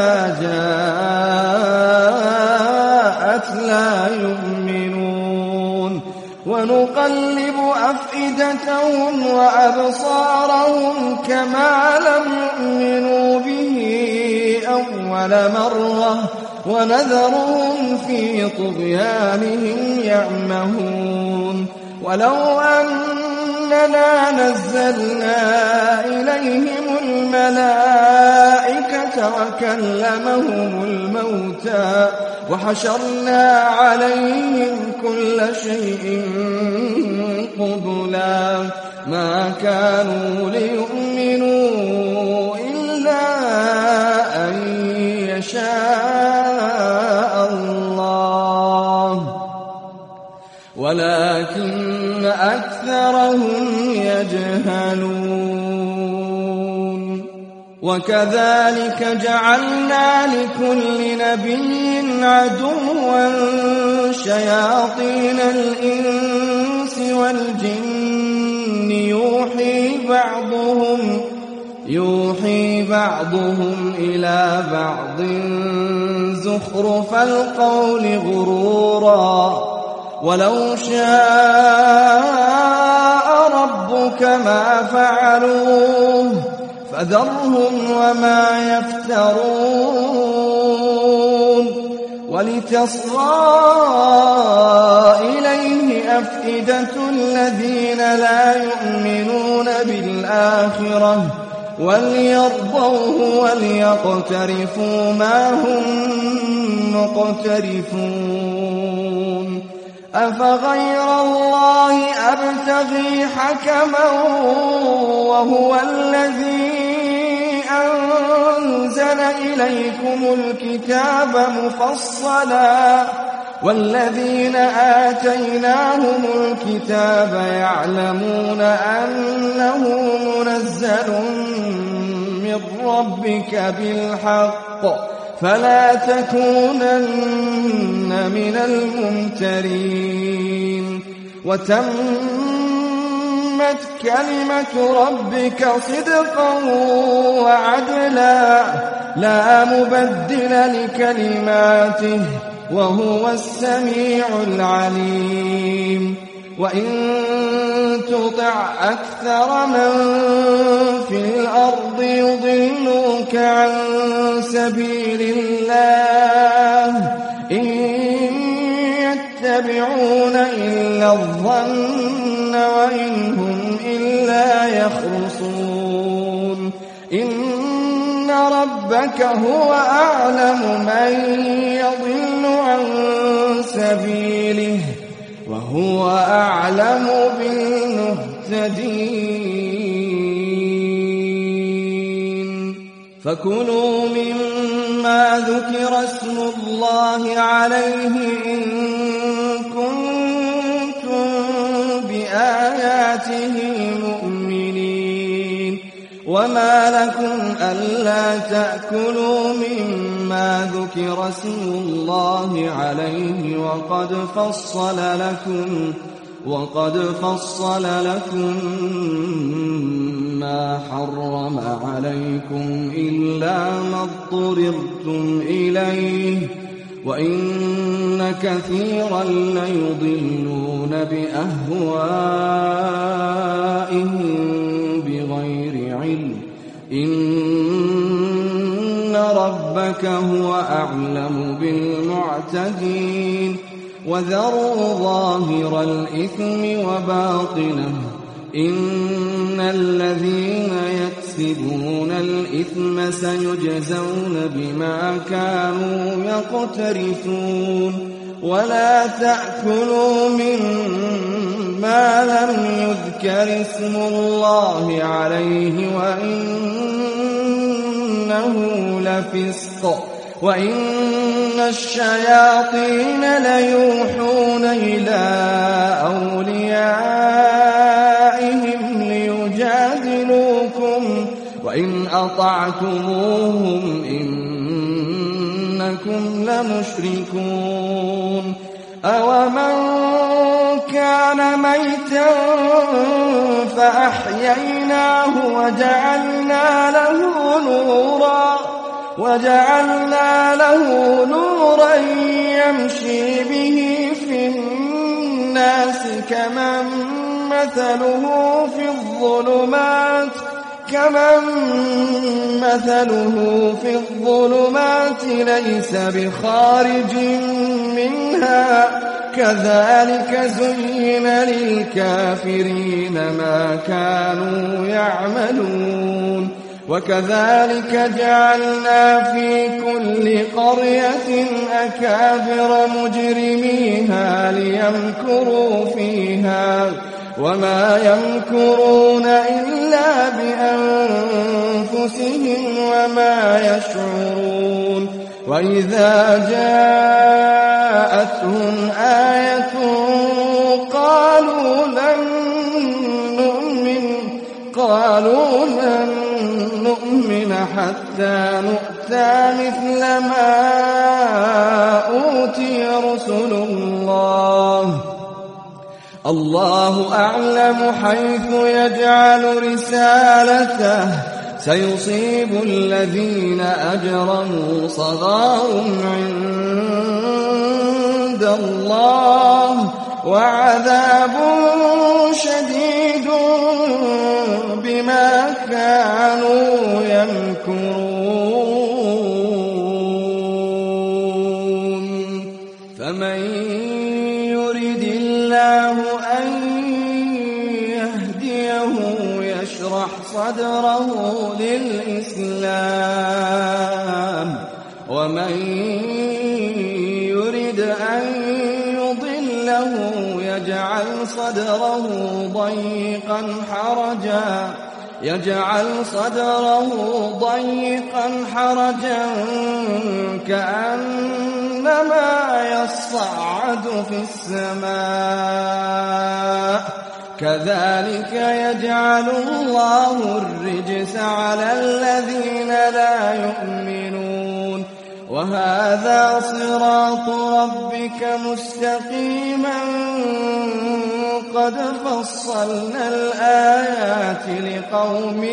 جاءت لا يؤمنون ونقلب أفئدتهم وأبصارهم كما لم يؤمنوا به أول مرة ونذرهم في طغيانهم يعمهون ولو أننا نزلنا إليهم الملائكة وكلمهم الموتى وحشرنا عليهم كل شيء قبلا ما كانوا ليؤمنوا إلا أن يشاء الله ولكن أكثرهم يجهلون وكذلك جعلنا لكل نبي عدوا شياطين الإنس والجن يوحي بعضهم يوحي بعضهم إلى بعض زخرف القول غرورا ولو شاء ربك ما فعلوه فذرهم وما يفترون ولتصغى إليه أفئدة الذين لا يؤمنون بالآخرة وليرضوه وليقترفوا ما هم مقترفون أفغير الله أبتغي حكما وهو الذي أنزل إليكم الكتاب مفصلا والذين آتيناهم الكتاب يعلمون أنه منزل من ربك بالحق فلا تكونن من الممترين وتمت كلمة ربك صدقا وعدلا لا مبدل لكلماته وهو السميع العليم وإن تطع أكثر من في الأرض يضلوك عن سبيل الله إن يتبعون إلا الظن وإن هم إلا يخرصون إن ربك هو أعلم من يضل عن سبيله وهو أعلم بالمهتدين فكلوا مما ذكر اسم الله عليه إن كنتم بآياته مؤمنين وما لكم ألا تأكلوا مما ذكر اسم الله عليه وقد فصل لكم وقد فصل لكم ما حرم عليكم إلا ما اضطررتم إليه وإن كثيرا ليضلون بأهوائهم بغير علم إن ربك هو أعلم بالمعتدين وذروا ظاهر الإثم وباطنه إن الذين يكسبون الإثم سيجزون بما كانوا يقترفون ولا تأكلوا مما لم يذكر اسم الله عليه وإنه لفسق وإن الشياطين ليوحون إلى أوليائهم ليجادلوكم وإن أطعتموهم إنكم لمشركون أومن كان ميتا فأحييناه وجعلنا له نورا وجعلنا له نورا يمشي به في الناس كمن مثله في الظلمات كمن مثله في الظلمات ليس بخارج منها كذلك زين للكافرين ما كانوا يعملون وكذلك جعلنا في كل قرية أكابر مجرميها ليمكروا فيها وما يمكرون إلا بأنفسهم وما يشعرون وإذا جاءتهم آية قالوا لن نؤمن قالوا لن نؤمن حتى نؤتى مثل ما أوتي رسل الله الله أعلم حيث يجعل رسالته سيصيب الذين أجرموا صغار عند الله وعذاب شديد بما كانوا يمكرون فمن يرد الله أن يهديه يشرح صدره للإسلام ومن يرد أن يضله يجعل صدره ضيقا حرجا يجعل صدره ضيقا حرجا كأنما يصعد في السماء كذلك يجعل الله الرجس على الذين لا يؤمنون وهذا صراط ربك مستقيما قد فصلنا الآيات لقوم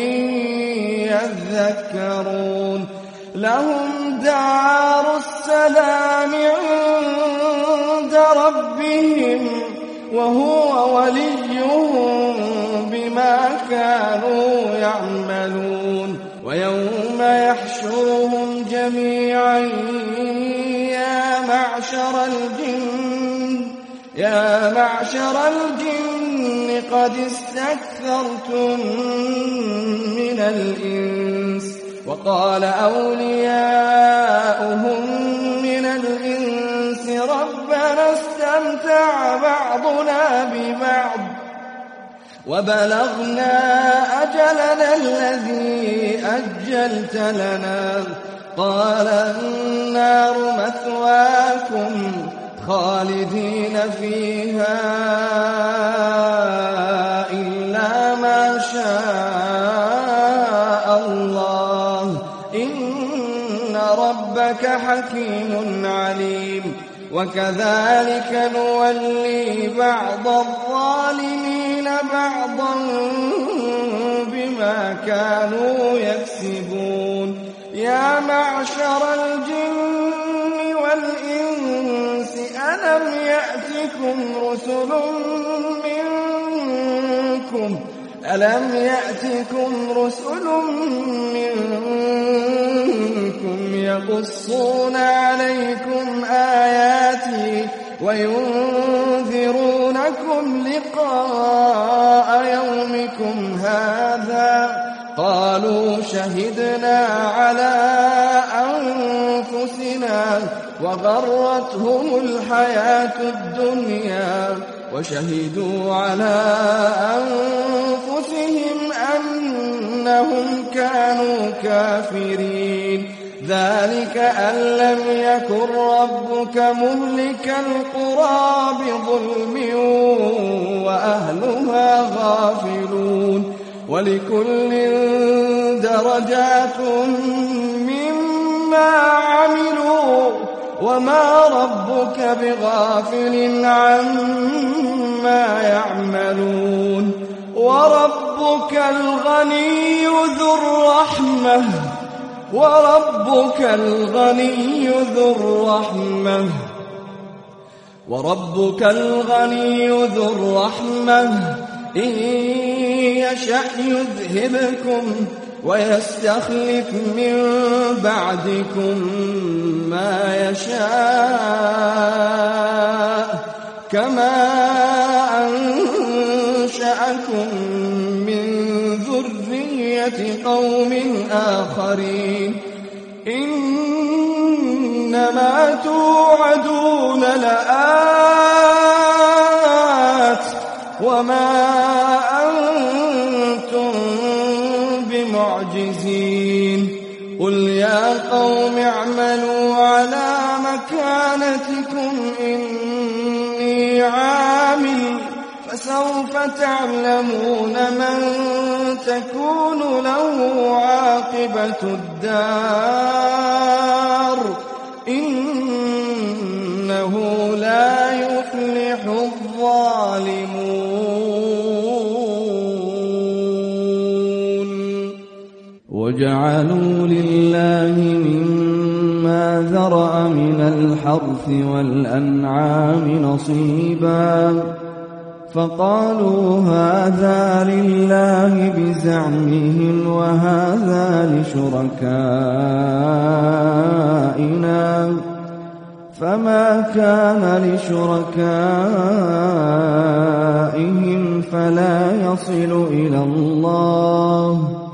يذكرون لهم دار السلام عند ربهم وهو وليهم بما كانوا يعملون ويوم يحشرهم جميعا يا معشر الجن يا معشر الجن قد استكثرتم من الإنس وقال أولياؤهم من الإنس ربنا استمتع بعضنا ببعض وبلغنا أجلنا الذي أجلت لنا قال النار مثواكم خالدين فيها إلا ما شاء الله إن ربك حكيم عليم وكذلك نولي بعض الظالمين بعضا بما كانوا يكسبون يا معشر الجن والإنس ألم يأتكم رسل منكم ألم يأتكم رسل منكم يقصون عليكم آياتي وينذرونكم لقاء يومكم هذا قالوا شهدنا على أنفسنا وغرتهم الحياة الدنيا وشهدوا على أنفسهم أنهم كانوا كافرين ذلك أن لم يكن ربك مهلك القرى بظلم وأهلها غافلون ولكل درجات مما عملوا وما ربك بغافل عما يعملون وربك الغني ذو الرحمة وربك الغني ذو الرحمة وربك الغني ذو الرحمة إن يشأ يذهبكم ويستخلف من بعدكم ما يشاء كما أنشأكم من ذرية قوم آخرين إنما توعدون لآت وما أنتم بمعجزين قل يا قوم اعملوا على مكانتكم إني عامل فسوف تعلمون من تكون له عاقبة الدار إنه لا يفلح الظالمون وجعلوا لله مما ذرأ من الحرث والأنعام نصيبا فقالوا هذا لله بزعمهم وهذا لشركائنا فما كان لشركائهم فلا يصل إلى الله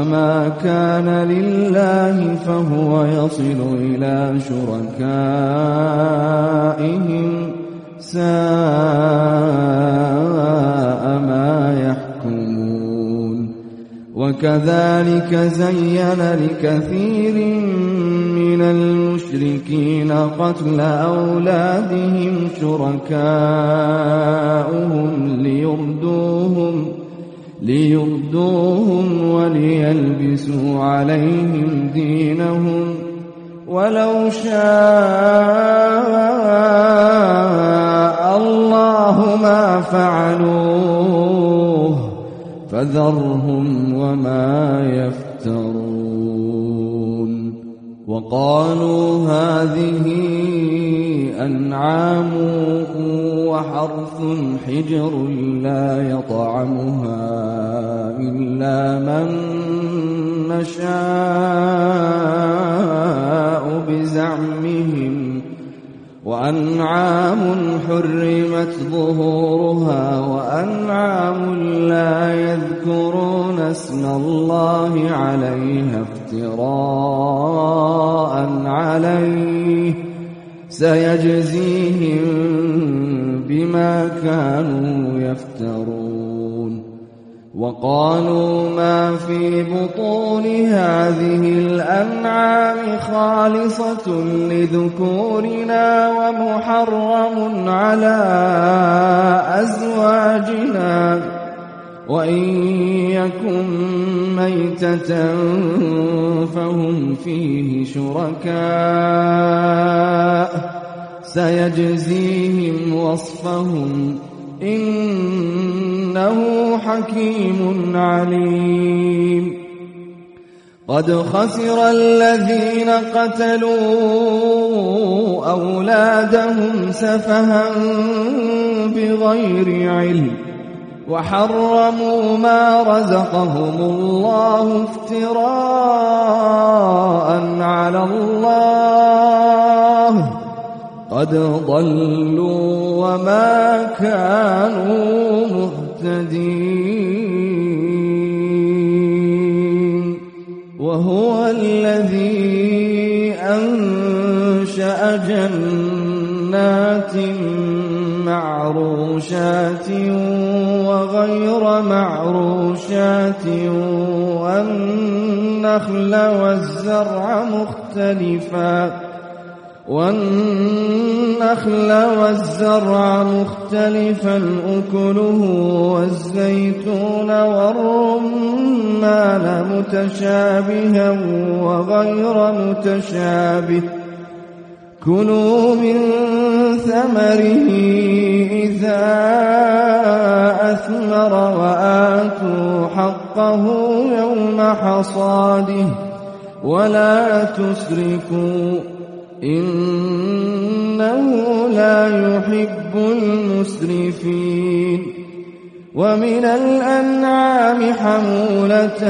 وما كان لله فهو يصل إلى شركائهم ساء ما يحكمون. وكذلك زين لكثير من المشركين قتل أولادهم شركاؤهم ليردوهم ليردوهم وليلبسوا عليهم دينهم ولو شاء الله ما فعلوه فذرهم وما يفترون. وقالوا هذه أنعام وحرث حجر لا يطعمها إلا من نشاء بزعمهم وأنعام حرمت ظهورها وأنعام لا يذكرون اسم الله عليها افتراء عليه سيجزيهم بما كانوا يفترون. وقالوا ما في بطون هذه الأنعام خالصة لذكورنا ومحرم على أزواجنا وإن يكن ميتة فهم فيه شركاء سيجزيهم وصفهم إنه حكيم عليم. قد خسر الذين قتلوا أولادهم سفها بغير علم وحرموا ما رزقهم الله افتراء على الله قد ضلوا وما كانوا مهتدين. وهو الذي أنشأ جنات معروشات وغير معروشات والنخل والزرع مختلفا والنخل والزرع مختلفا أكله والزيتون والرمان متشابها وغير متشابه كلوا من ثمره إذا أثمر وآتوا حقه يوم حصاده ولا تسرفوا إنه لا يحب المسرفين. ومن الأنعام حمولة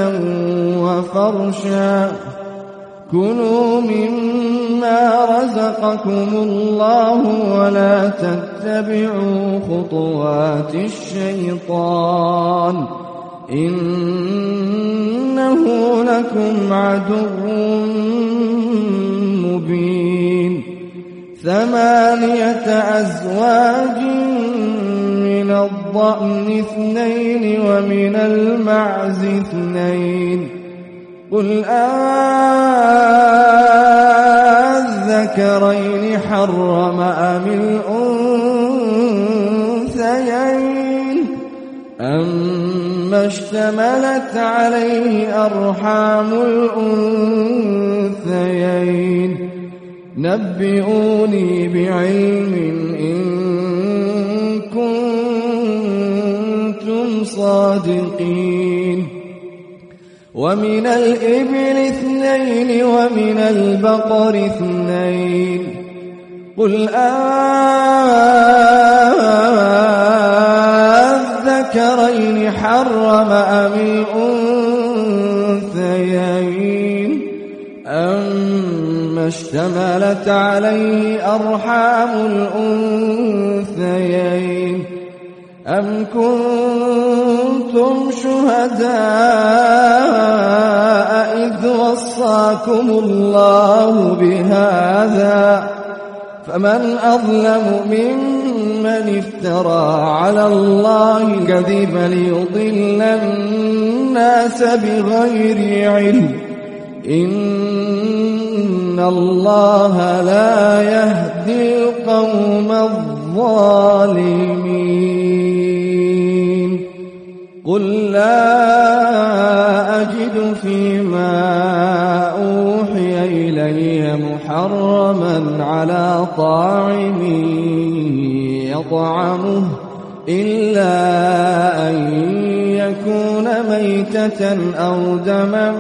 وفرشا كلوا مما رزقكم الله ولا تتبعوا خطوات الشيطان إنه لكم عدو مبين. ثمانية أزواج من الضأن اثنين ومن المعز اثنين قل أذكرين حرم أم الأنثيين أما اشتملت عليه أرحام الأنثيين نبئوني بعلم إن كنتم صادقين. ومن الإبل اثنين ومن البقر اثنين قل أذكرين حرم أم الأنثيين أما اشتملت عليه أرحام الأنثيين أم كنتم شهداء وصاكم الله بهذا فمن أظلم ممن افترى على الله كذبا ليضل الناس بغير علم إن الله لا يهدي القوم الظالمين قل لا أجد فيما أوحي إلي محرما على طاعم يطعمه إلا أن يكون ميتة أو دما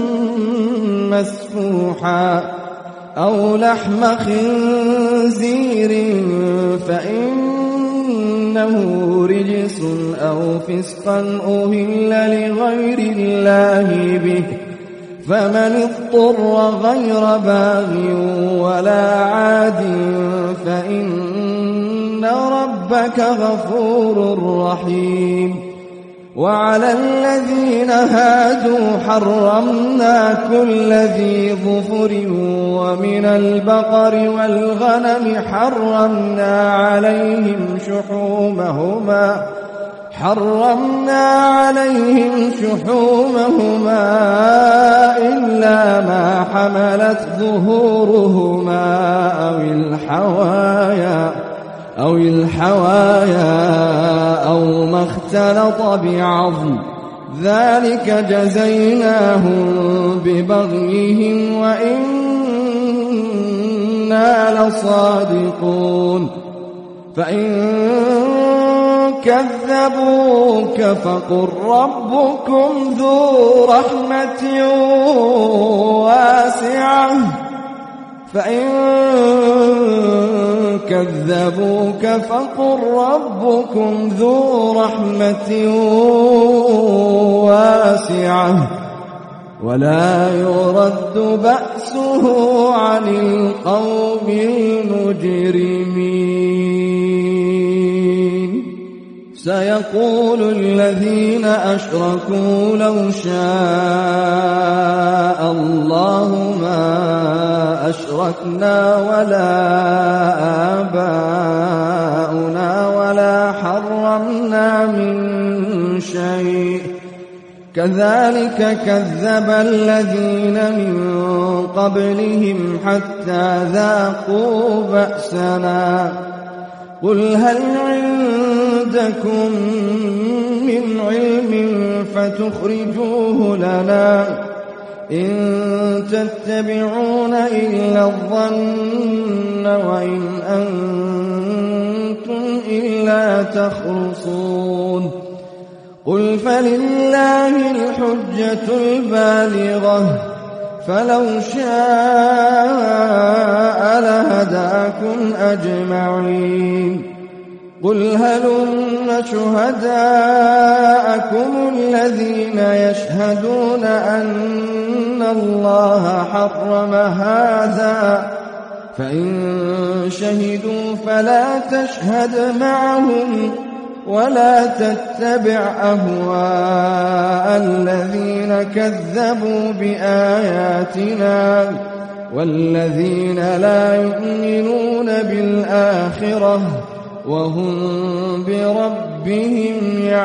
مسفوحا أو لحم خنزير فإنه رجس أو فسقا أهل لغير الله به فمن اضطر غير باغ ولا عاد فإن ربك غفور رحيم وعلى الذين هادوا حرمنا كل ذي ظفر ومن البقر والغنم حرمنا عليهم شحومهما حرمنا عليهم شحومهما إلا ما حملت ظهورهما أو الحوايا أو الحوايا أو ما اختلط بعظم ذلك جزيناهم ببغيهم وإنا لصادقون فإن كذبوك فقل ربكم ذو رحمة واسعة فإن كذبوك فقل ربكم ذو رحمة واسعة ولا يرد بأسه عن القوم المجرمين سيقول الذين أشركوا لو شاء الله ما أشركنا ولا آباؤنا ولا حرمنا من شيء كذلك كذب الذين من قبلهم حتى ذاقوا بأسنا قل هل عندكم من علم فتخرجوه لنا إن تتبعون إلا الظن وإن أنتم إلا تخرصون قل فلله الحجة البالغة فلو شاء لهداكم أجمعين قل هلم شهداءكم الذين يشهدون أن الله حرم هذا فإن شهدوا فلا تشهد معهم ولا تتبع أهواء الذين كذبوا بآياتنا والذين لا يؤمنون بالآخرة وهم بربهم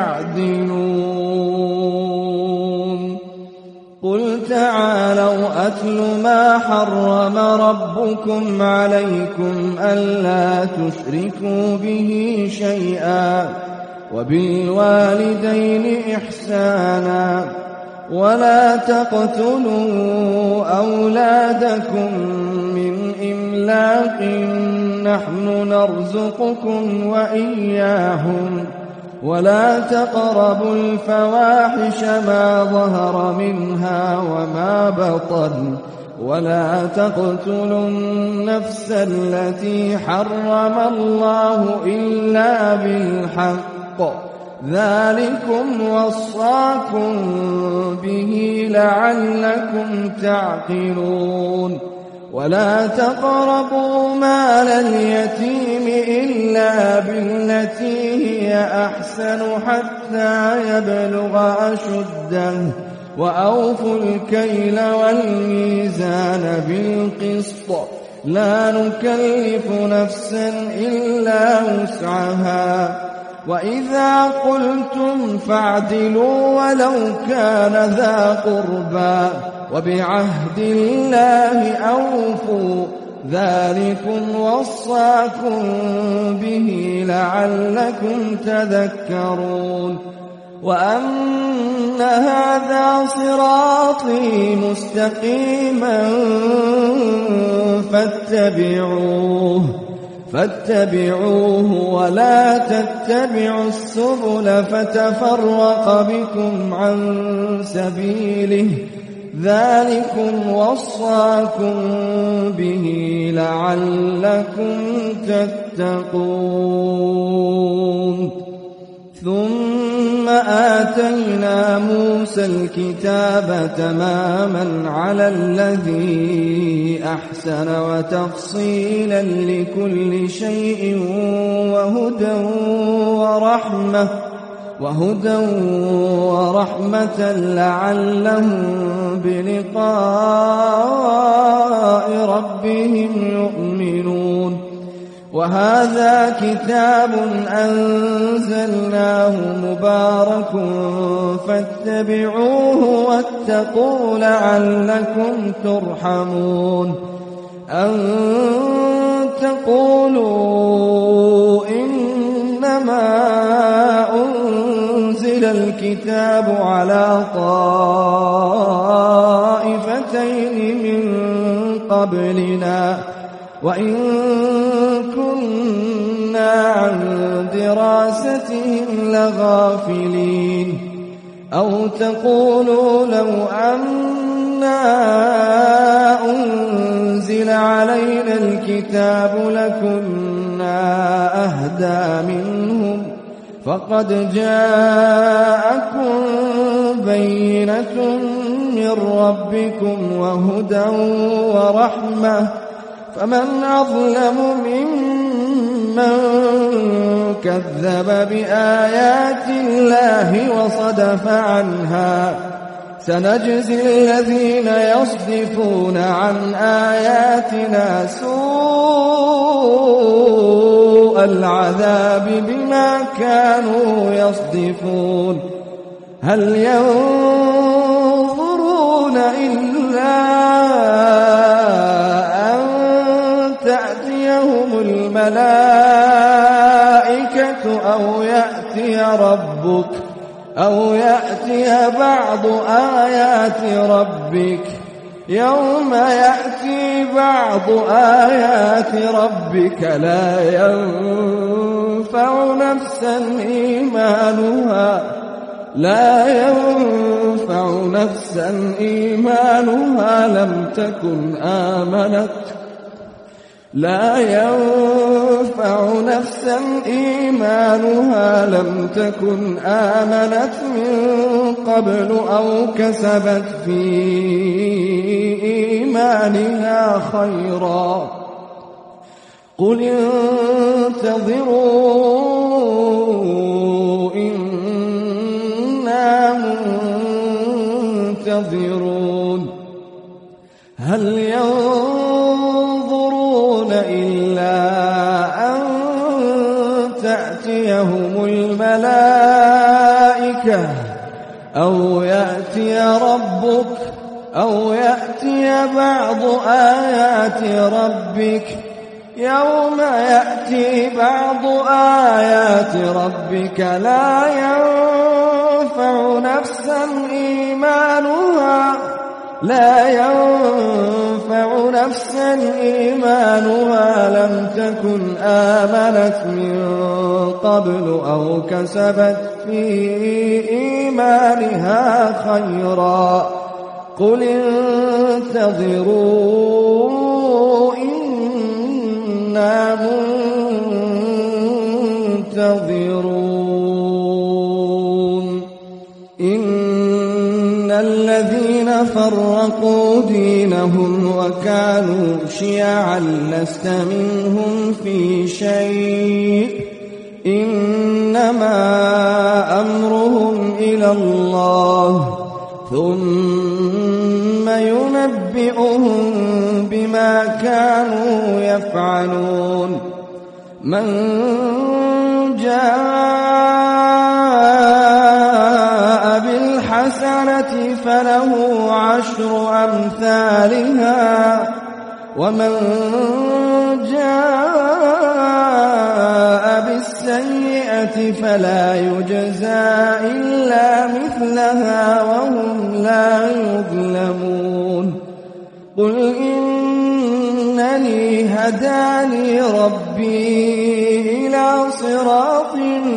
يعدلون قل تعالوا أتل ما حرم ربكم عليكم ألا تشركوا به شيئا وبالوالدين إحسانا ولا تقتلوا أولادكم من إملاق نحن نرزقكم وإياهم ولا تقربوا الفواحش ما ظهر منها وما بطن ولا تقتلوا النفس التي حرم الله إلا بالحق ذلكم وصاكم به لعلكم تعقلون ولا تقربوا مال اليتيم إلا بالتي هي أحسن حتى يبلغ أشده وأوفوا الكيل والميزان بالقسط لا نكلف نفسا إلا وسعها وإذا قلتم فاعدلوا ولو كان ذا قربى وبعهد الله أوفوا ذلكم وصاكم به لعلكم تذكرون وأن هذا صراطي مستقيما فاتبعوه فاتبعوه ولا تتبعوا السبل فتفرق بكم عن سبيله ذلكم وصاكم به لعلكم تتقون ثم آتينا موسى الكتاب تماما على الذي أحسن وتفصيلا لكل شيء وهدى ورحمة وهدى ورحمة لعلهم بلقاء ربهم يؤمنون وهذا كتاب أنزلناه مبارك فاتبعوه واتقوا لعلكم ترحمون أن تقولوا إنما أنزل الكتاب على طائفتين من قبلنا وإن كنا عن دراستهم لغافلين أو تقولوا لو أنا أنزل علينا الكتاب لكنا أهدى منهم فقد جاءكم بينة من ربكم وهدى ورحمة فمن أظلم ممن كذب بآيات الله وصدف عنها سنجزي الذين يصدفون عن آياتنا سوء العذاب بما كانوا يصدفون هل ينظرون إلا أن تأتيهم الملائكة أو يأتي ربك أو يأتي بعض آيات ربك يوم يأتي بعض آيات ربك لا ينفع نفسا إيمانها لا ينفع نفسا إيمانها لم تكن آمنت لا ينفع نفسا إيمانها لم تكن آمنت من قبل أو كسبت في إيمانها خيرا قل انتظروا إنا منتظرون هل ينظرون إلا أن تأتيهم الملائكة أو يأتي ربك أو يأتي بعض آيات ربك يوم يأتي بعض آيات ربك لا ينفع نفسا إيمانها لا ينفع نفسا إيمانها لم تكن آمنت من قبل أو كسبت في إيمانها خيرا قل انتظروا إنا منتظرون إن الذين فرقوا دينهم وكانوا شيعا لست منهم في شيء إنما أمرهم إلى الله ثم ينبئهم بما كانوا يفعلون من جاء بالحسنة فله عشر أمثالها ومن جاء بالسيئة فلا يجزى إلا مثلها وهم لا يظلمون قل إنني هداني ربي إلى صراط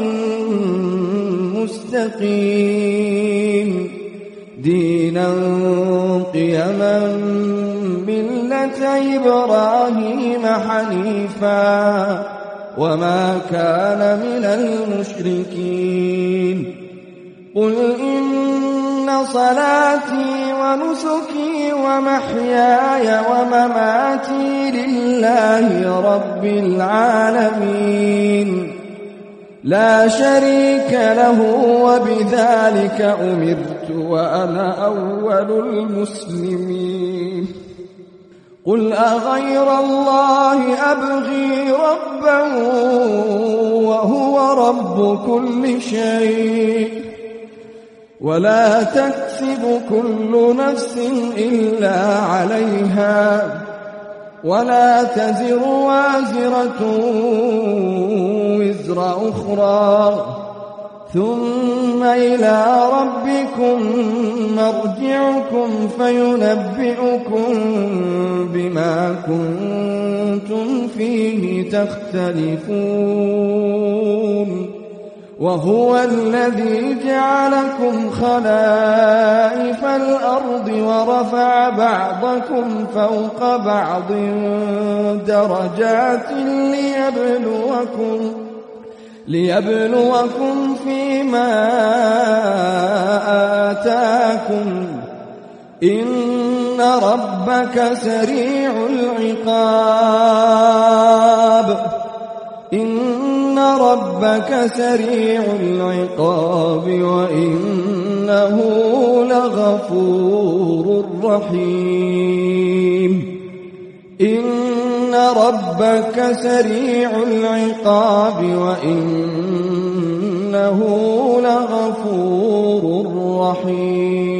مستقيم دينا قيما ملة إبراهيم حنيفا وما كان من المشركين قل إن صلاتي ونسكي ومحياي ومماتي لله رب العالمين لا شريك له وبذلك أمرت وأنا أول المسلمين قل أغير الله أبغي ربا وهو رب كل شيء ولا تكسب كل نفس إلا عليها ولا تزر وازرة وزر أخرى ثم إلى ربكم مرجعكم فينبئكم بما كنتم فيه تختلفون وهو الذي جعلكم خلائف الأرض ورفع بعضكم فوق بعض درجات ليبلوكم ليبلوكم فيما آتاكم إن ربك سريع العقاب إن ربك سريع العقاب وإنه لغفور رحيم إن ربك سريع العقاب وإنه لغفور رحيم